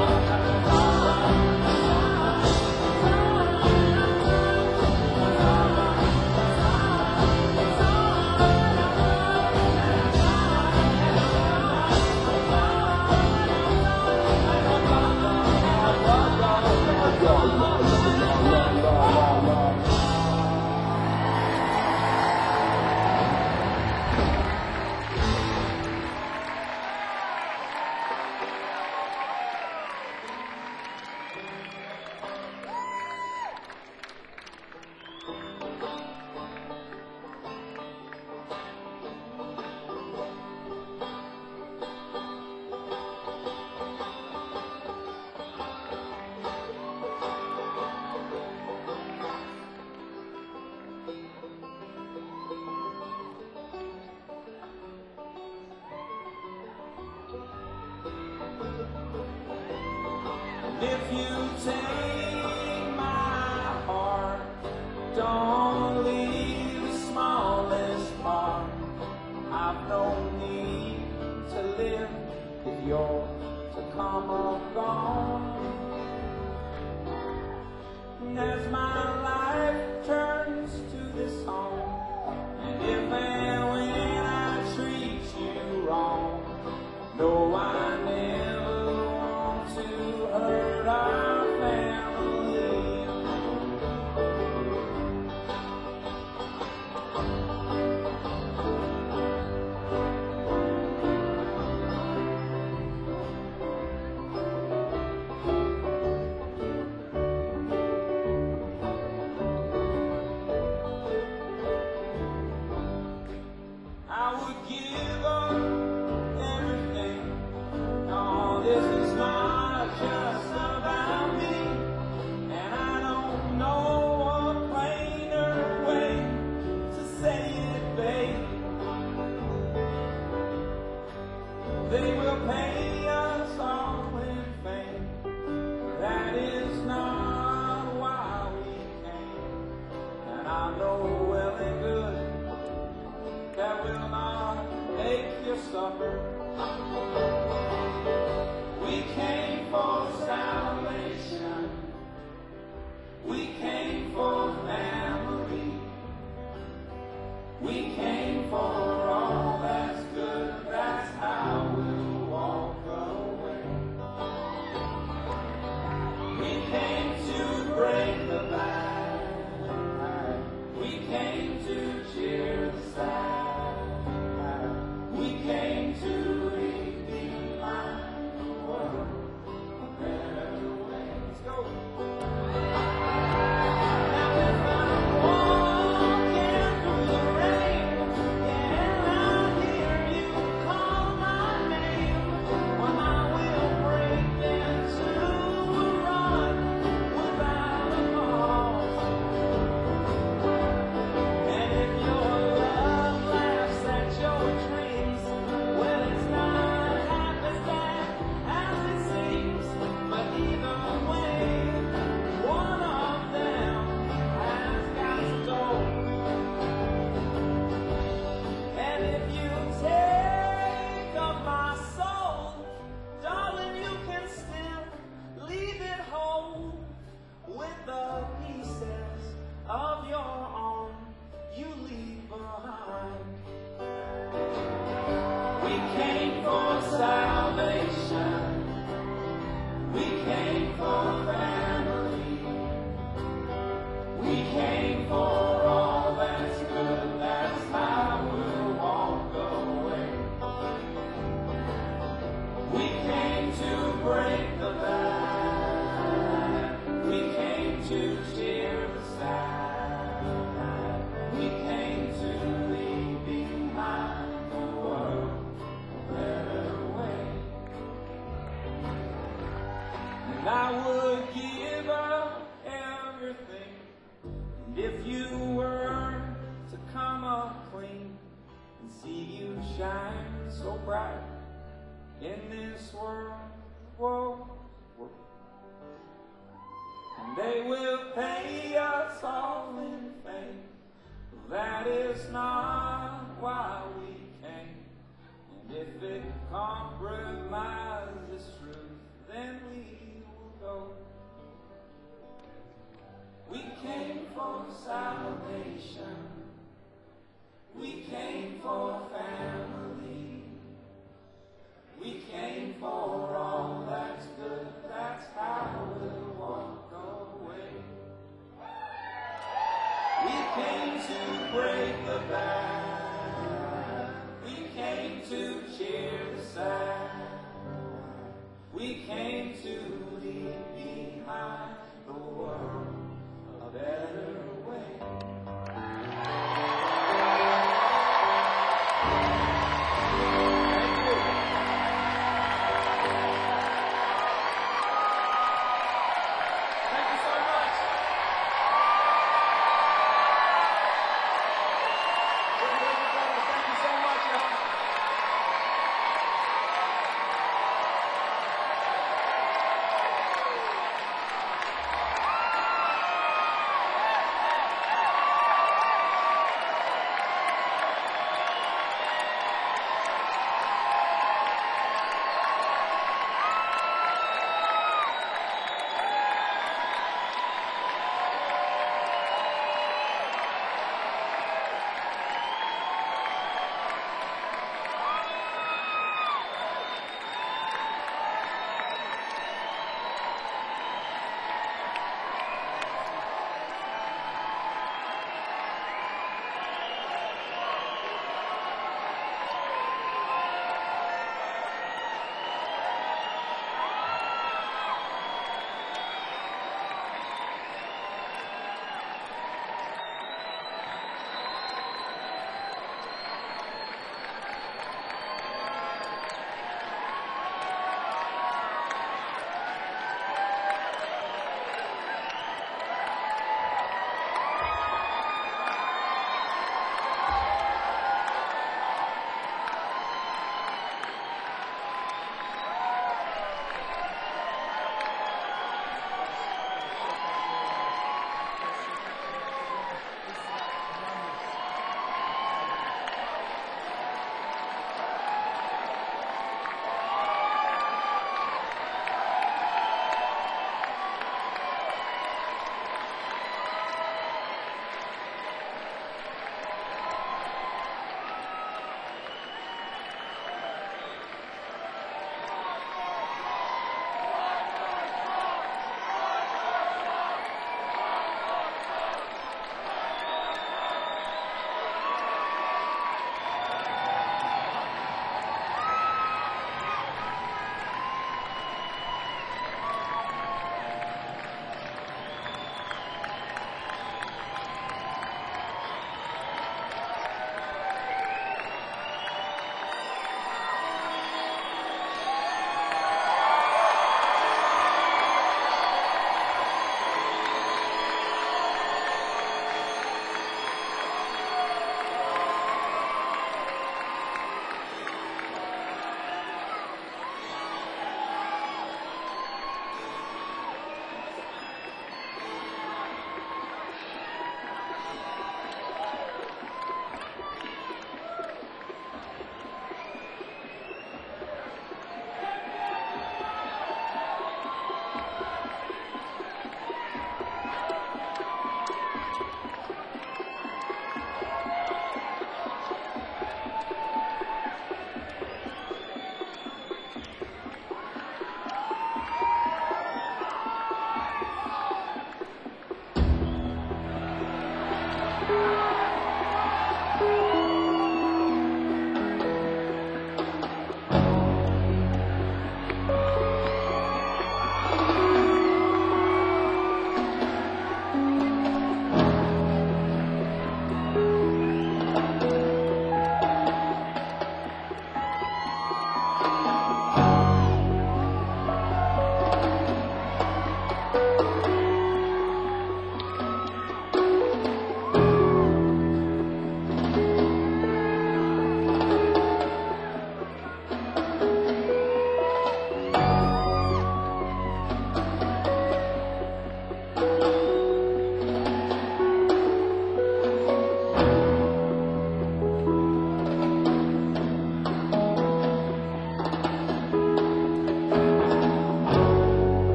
If you take my heart, don't leave the smallest part. I've no need to live if you're to come or gone. And as my life turns to this home, and if and when I treat you wrong, no, I never want to hurt our family. I would give up everything. No, this is not just about me, and I don't know a plainer way to say it, babe. They will pay us all in fame. That is not why we came, and I know well and good that will not make you suffer. We came for salvation. We came for family. We came for all that's good. That's how we'll walk away. We came to break the back. We came to cheer the sad. We came to redeem the world a better way. Let's go. Now if I'm walking through the rain, yeah, and I hear you call my name, well, I will break into a run without a pause. And if your love laughs at your dreams, well, it's not half as bad as it seems. But either way, one of them has got to go. And if you take up my soul, darling, you can still leave it whole with the pieces of your own you leave behind. We came for salvation. We came for family. We came for all that's good. That's how we'll walk away. We came to break the back. We came to cheer the sad. We came to leave behind the world a better way. And I would give up And if you were to come up clean and see you shine so bright in this world, whoa, whoa. And they will pay us all in fame. That is not why we came. And if it compromises truth, then we will go. We came for salvation. We came for family. We came for all that's good. That's how we'll walk away. We came to break the back. We came to cheer the sad. We came to leave behind the world a better way.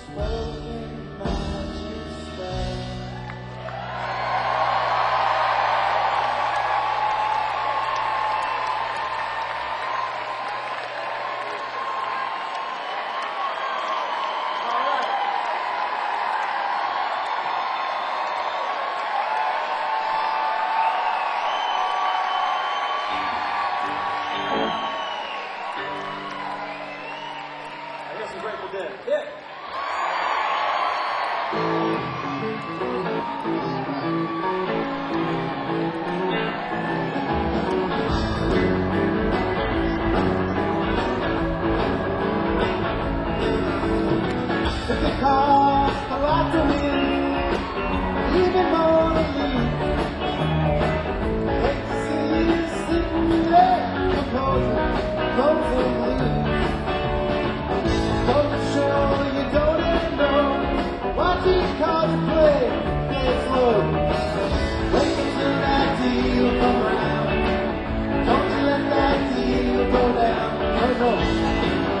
spoken magic spell. I guess I'm Grateful Dead. Yeah. If it costs a lot to win, even more to lose. Hate to see you sitting there, composing, composing blues. Don't show you don't even know. Watch these cards play, play it slow. Wait till that deal come around. Don't you let that deal go down. Oh no.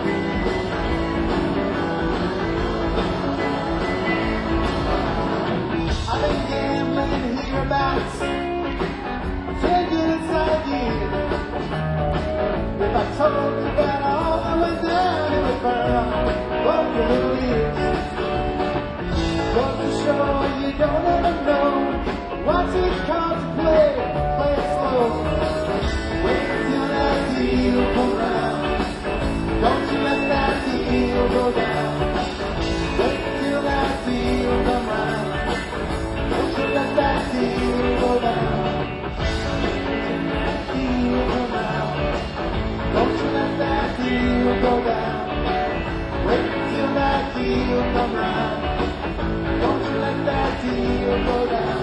I've been gambling hereabouts ten years ideas. If I told you about all that went down, it would burn up both your little ears. But to show you don't ever know, watch these cards play, play it slow. Wait till that deal comes round. Don't you let that deal go down. Wait till that deal comes round. Don't you let that deal go down. That deal come round. Don't you let that deal go down. Wait till that deal come round. Don't you let that deal go down.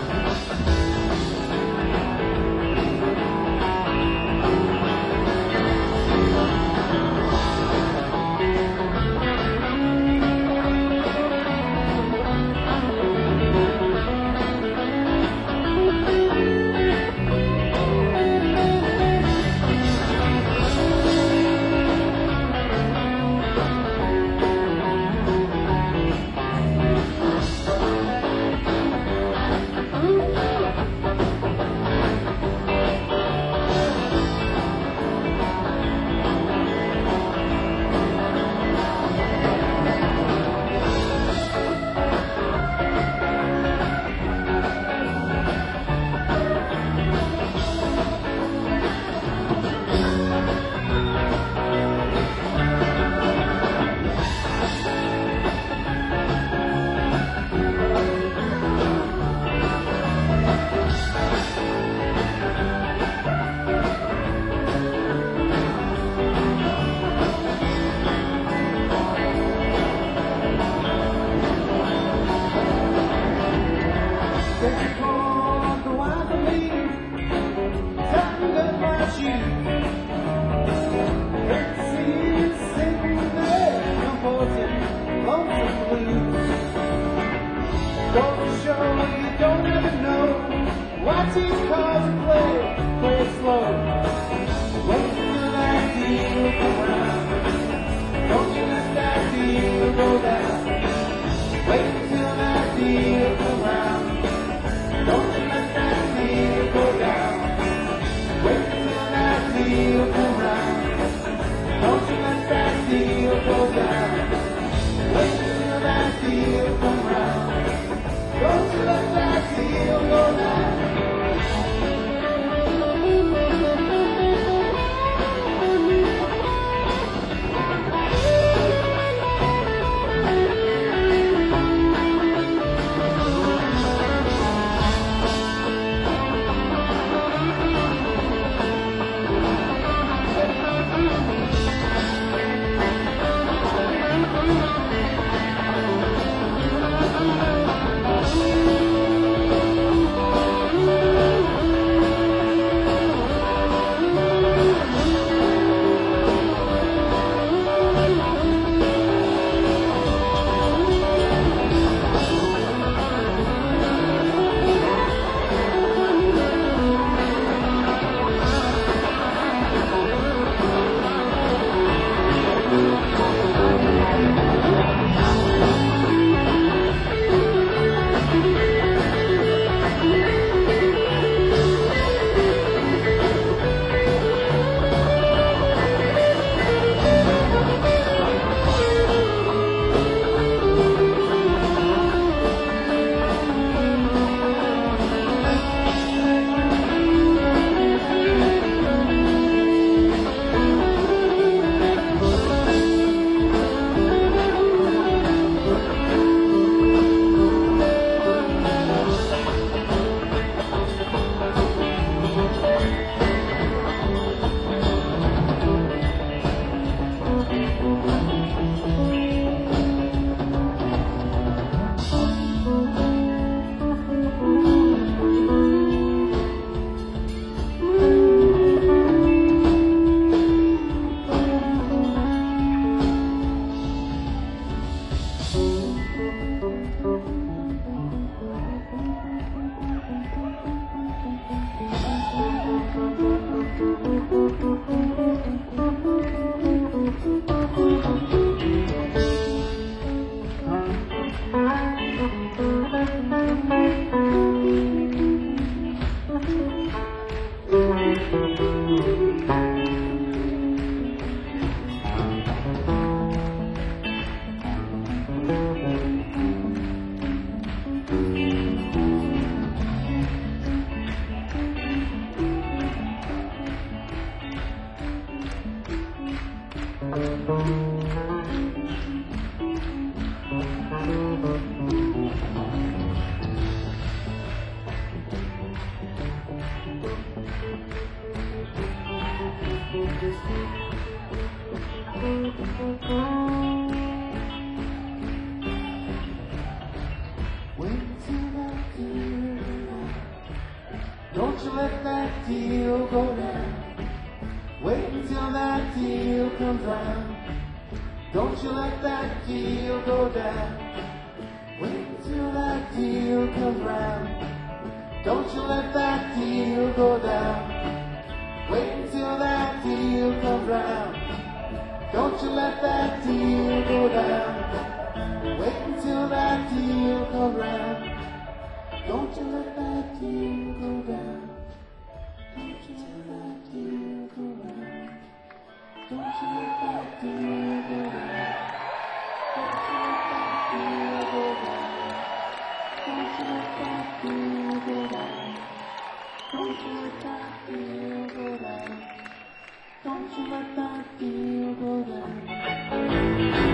let that deal go down. Wait until that deal comes round. Don't you let that deal go down. Wait until that deal comes round. Don't you let that deal go down. Wait until that deal comes round. Don't you let that deal go down. Wait until that deal comes round. Don't you let that deal go down. Don't you let that deal go down. Don't you let that deal go down. Don't you let that deal go down. Don't you let that deal go down. Don't you let that deal go down. Don't you let that deal go down.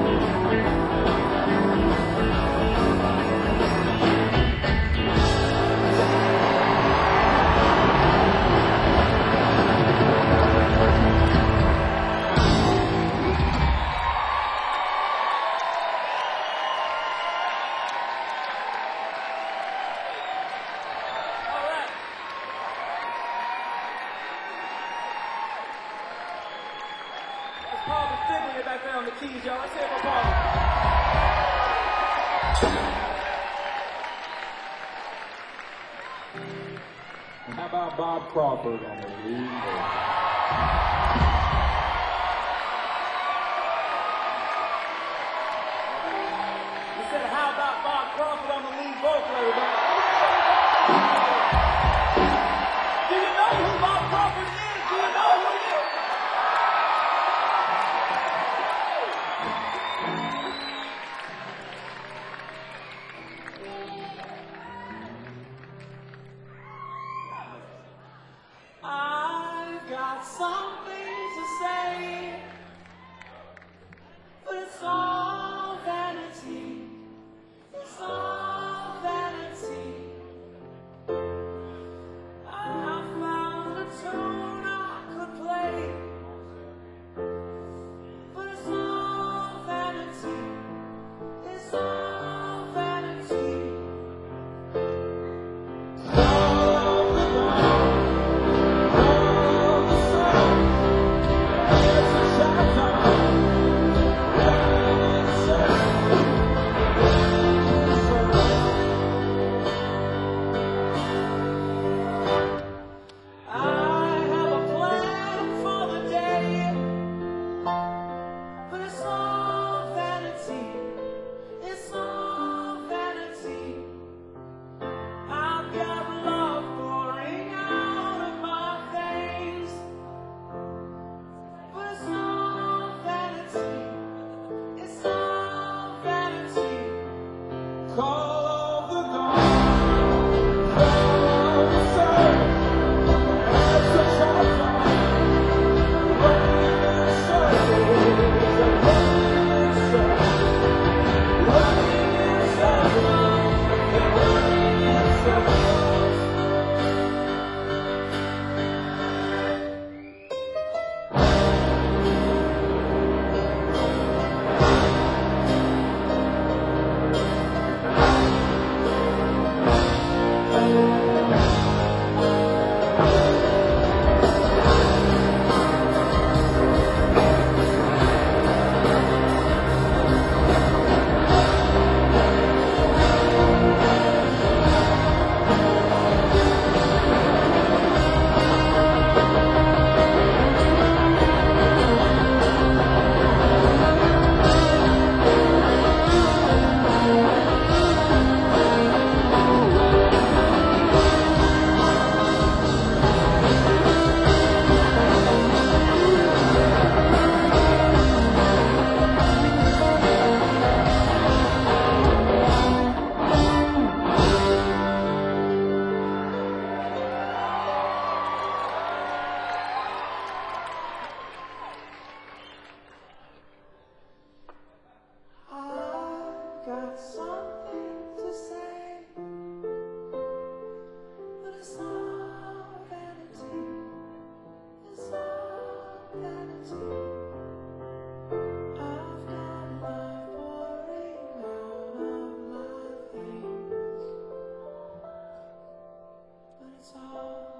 All right. It's Paul Figley back there on the keys, y'all. Let's hear it for Paul. And how about Bob Crawford on the lead vocal? We said, how about Bob Crawford on the lead vocal, everybody? Do you know who Bob Crawford is? Do you know who he is? I've got something to say, but it's all vanity. It's all vanity. I found a tune I could play, but it's all vanity. It's all vanity. I have a plan for the day, but it's all vanity. It's all vanity. I've got love pouring out of my veins, but it's all vanity. It's all vanity. Call of the dawn, call of the sun. I've got something to say, but it's all vanity. It's all vanity. I've got love pouring out of my veins, but it's all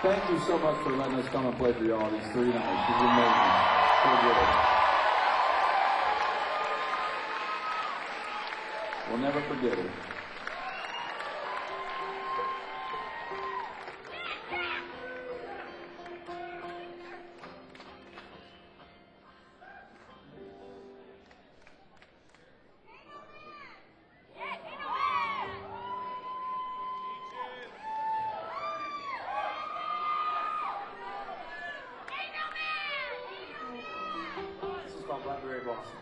thank you so much for letting us come and play for y'all these three nights. It's amazing. So good. We'll never forget it. This is called Blackberry Blossom.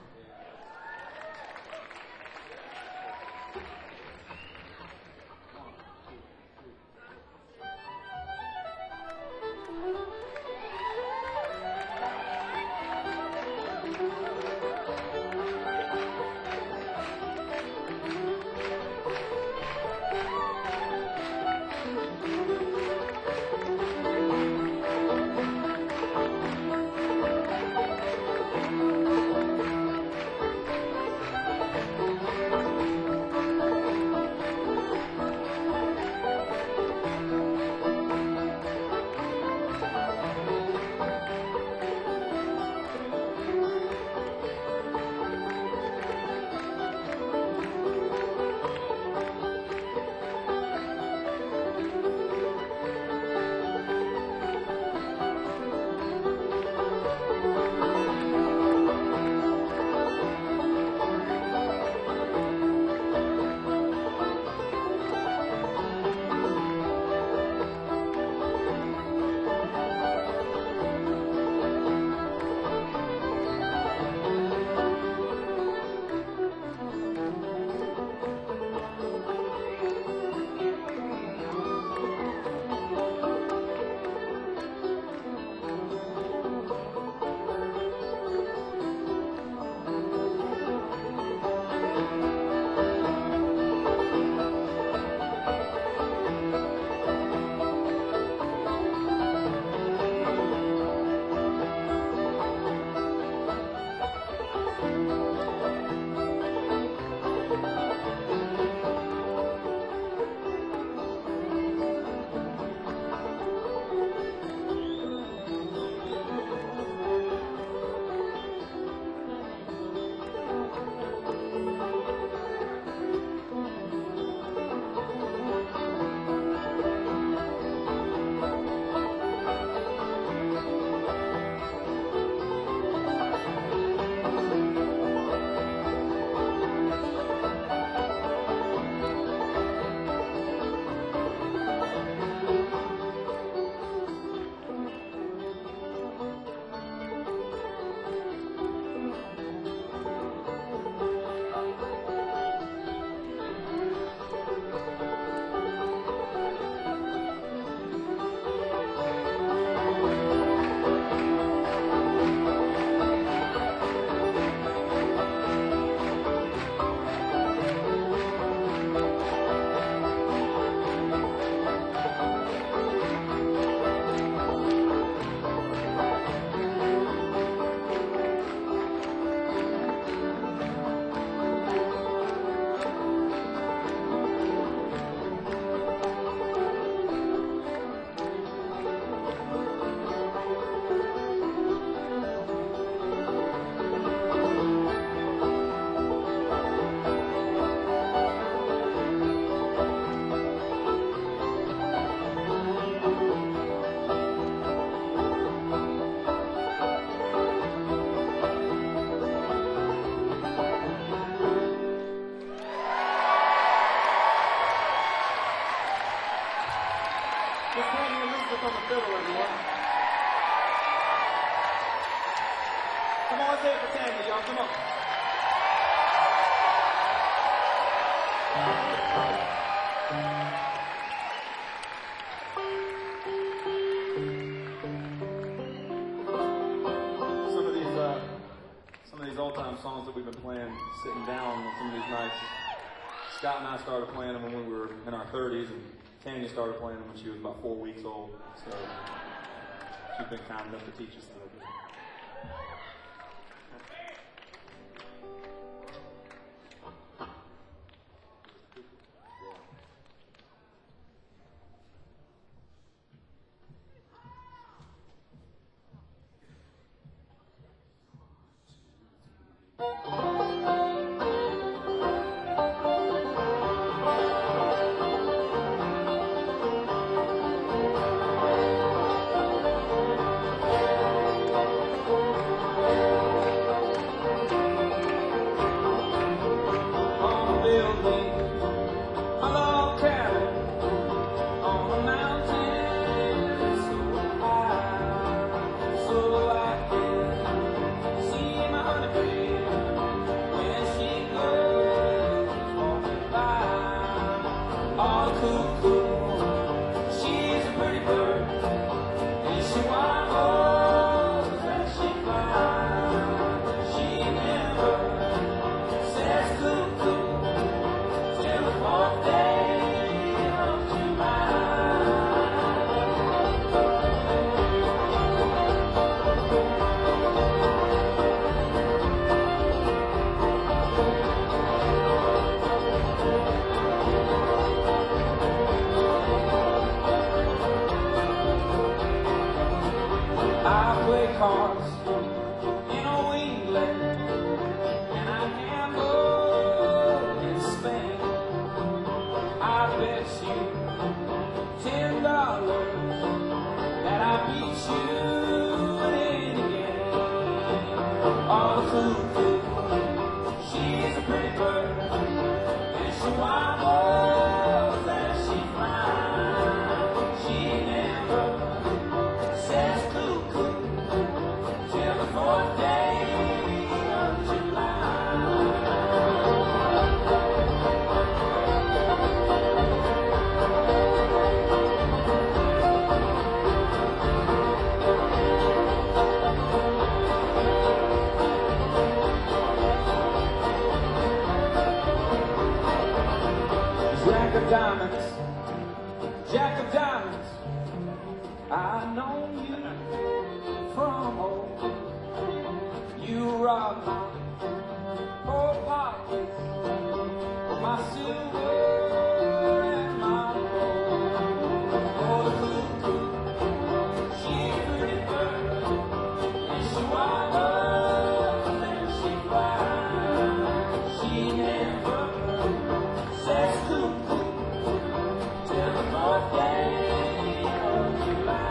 Come on, let's say it for Tanya, y'all. Come on. Some of these, uh, some of these old-time songs that we've been playing, sitting down on some of these nights. Scott and I started playing them when we were in our thirties, and Tanya started playing them when she was about four weeks old. So she's been kind enough to teach us a little bit. cuckoo. She's a pretty bird, and she wobbles as she flies. She never says cuckoo till the fourth day of July. Jack of diamonds, Jack of diamonds, I know you from old. You rob my poor pockets, my silver and my gold. Oh, the cuckoo, she's a pretty bird, and she wobbles and she flies. She never says cuckoo till the fourth day of July.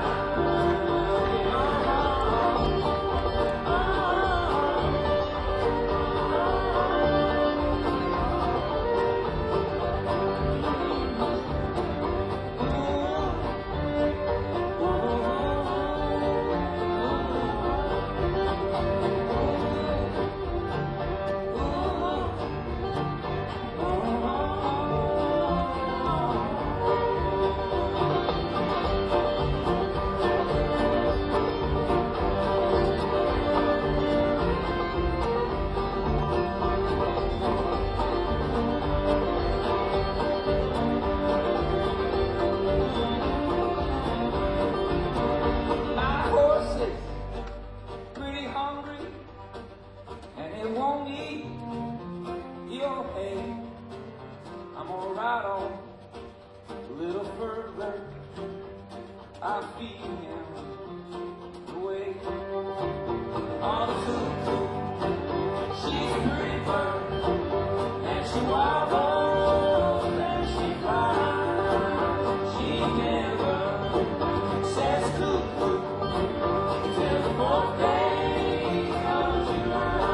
My horse is pretty hungry, and it won't eat your hay. I'm gonna ride on a little further. I feed him the way. On the cuckoo, she's a pretty bird, and she wobbles and she flies. She never says cuckoo till the fourth day of July.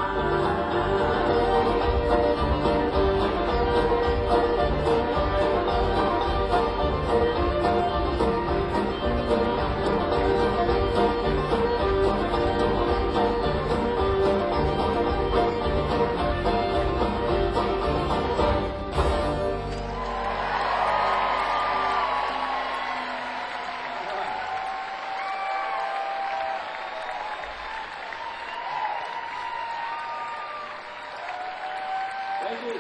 Thank you.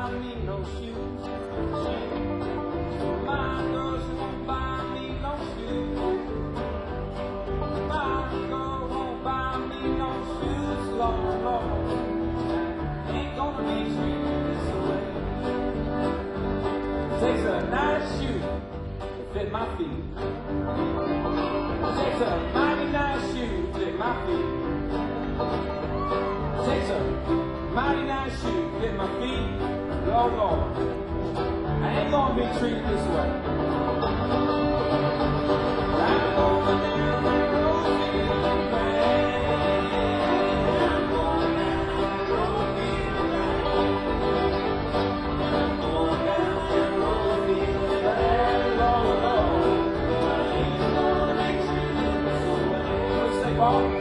buy me no shoes. My girl, she won't buy me no shoes. My girl won't buy me no shoes, Lord, Lord. Ain't gonna be treated this way. Takes a nice shoe to fit my feet. Takes a mighty nice shoe to fit my feet. Takes a mighty nice shoe to fit my feet. Lord, Lord, I ain't gonna be treated this way. I'm going down that Rosehill way. I'm going down that Rosehill way. I'm going down that Rosehill way. Lord, Lord, I ain't gonna be treated this way. What do you say, Paul?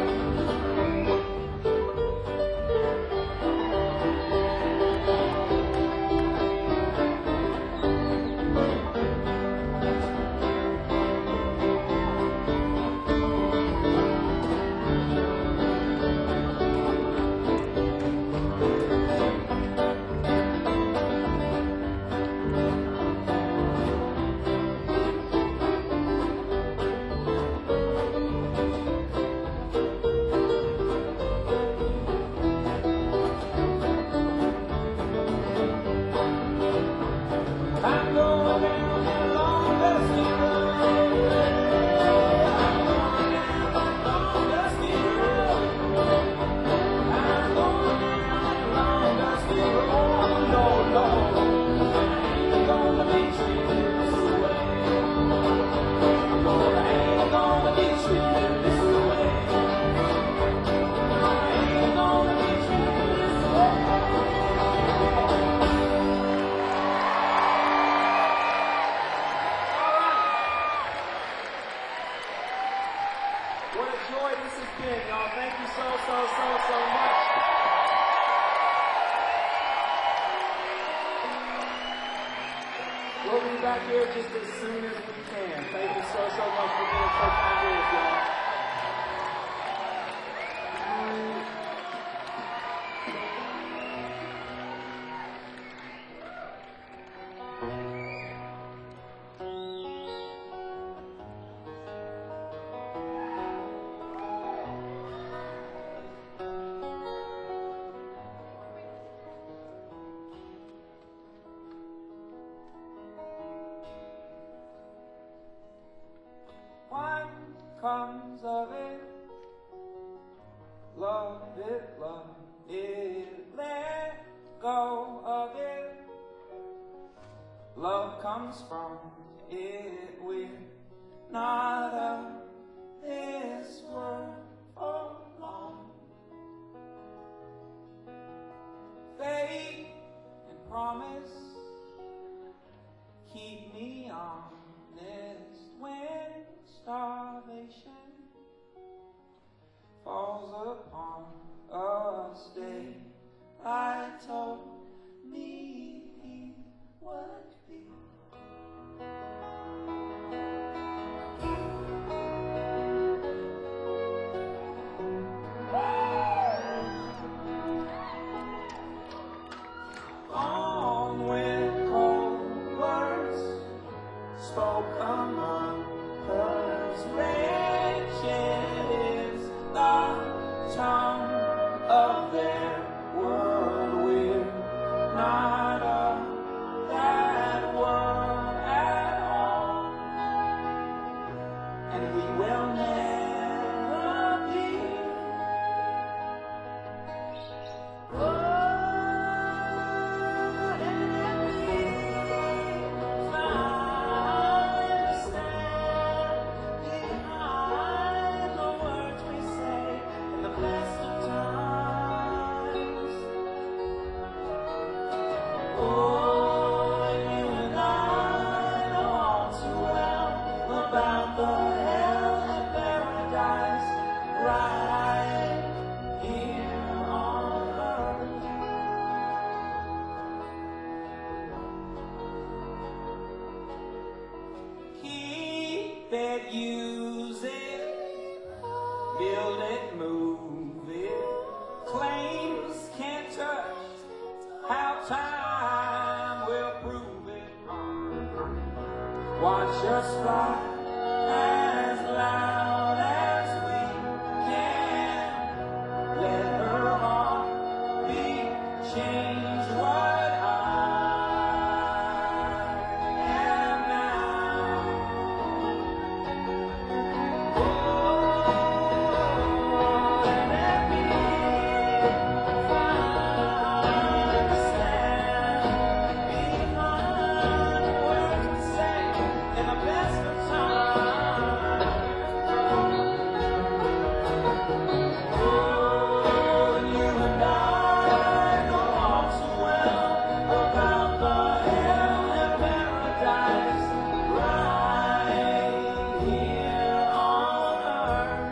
I'm going down that long dusty road. I'm going down that long dusty road. I'm going down that long dusty road. Lord, Lord, I ain't gonna be treated this way. Lord, I ain't gonna be treated this way. I ain't gonna be treated this way. What a joy this has been, y'all. Thank you so, so, so, so much. We'll be back here just as soon as we can. Thank you so, so much for being so kind to us, y'all. What comes of it? Love it, love it, let go of it. Love comes from it, we're not of this world for long. Faith and promise keep me honest when starvation falls upon us. Daylight told me he would be. On with cold words spoke among hers. Wretched is the tongue of their world. We're not of that world at all, and we will never be. About the hell and paradise right here on earth. Keep it, use it, build it, move it. Claims can't touch how time Watch us fly as loud as we can. Let her heartbeat change what I am now. Oh, and let me find a stand behind the words we say in the best of times. Oh, and you and I know all too well about the hell and paradise right here on earth.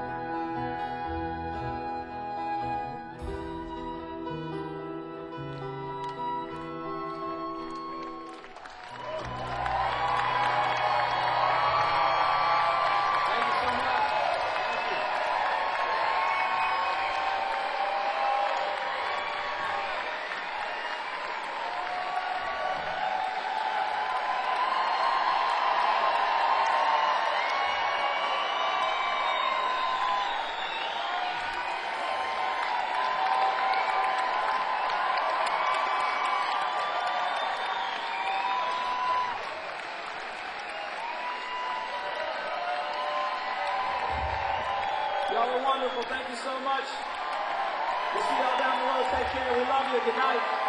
Thank you so much. Thank you. Y'all are wonderful. Thank you so much. We'll see y'all down the road. Take care. We love you. Good night.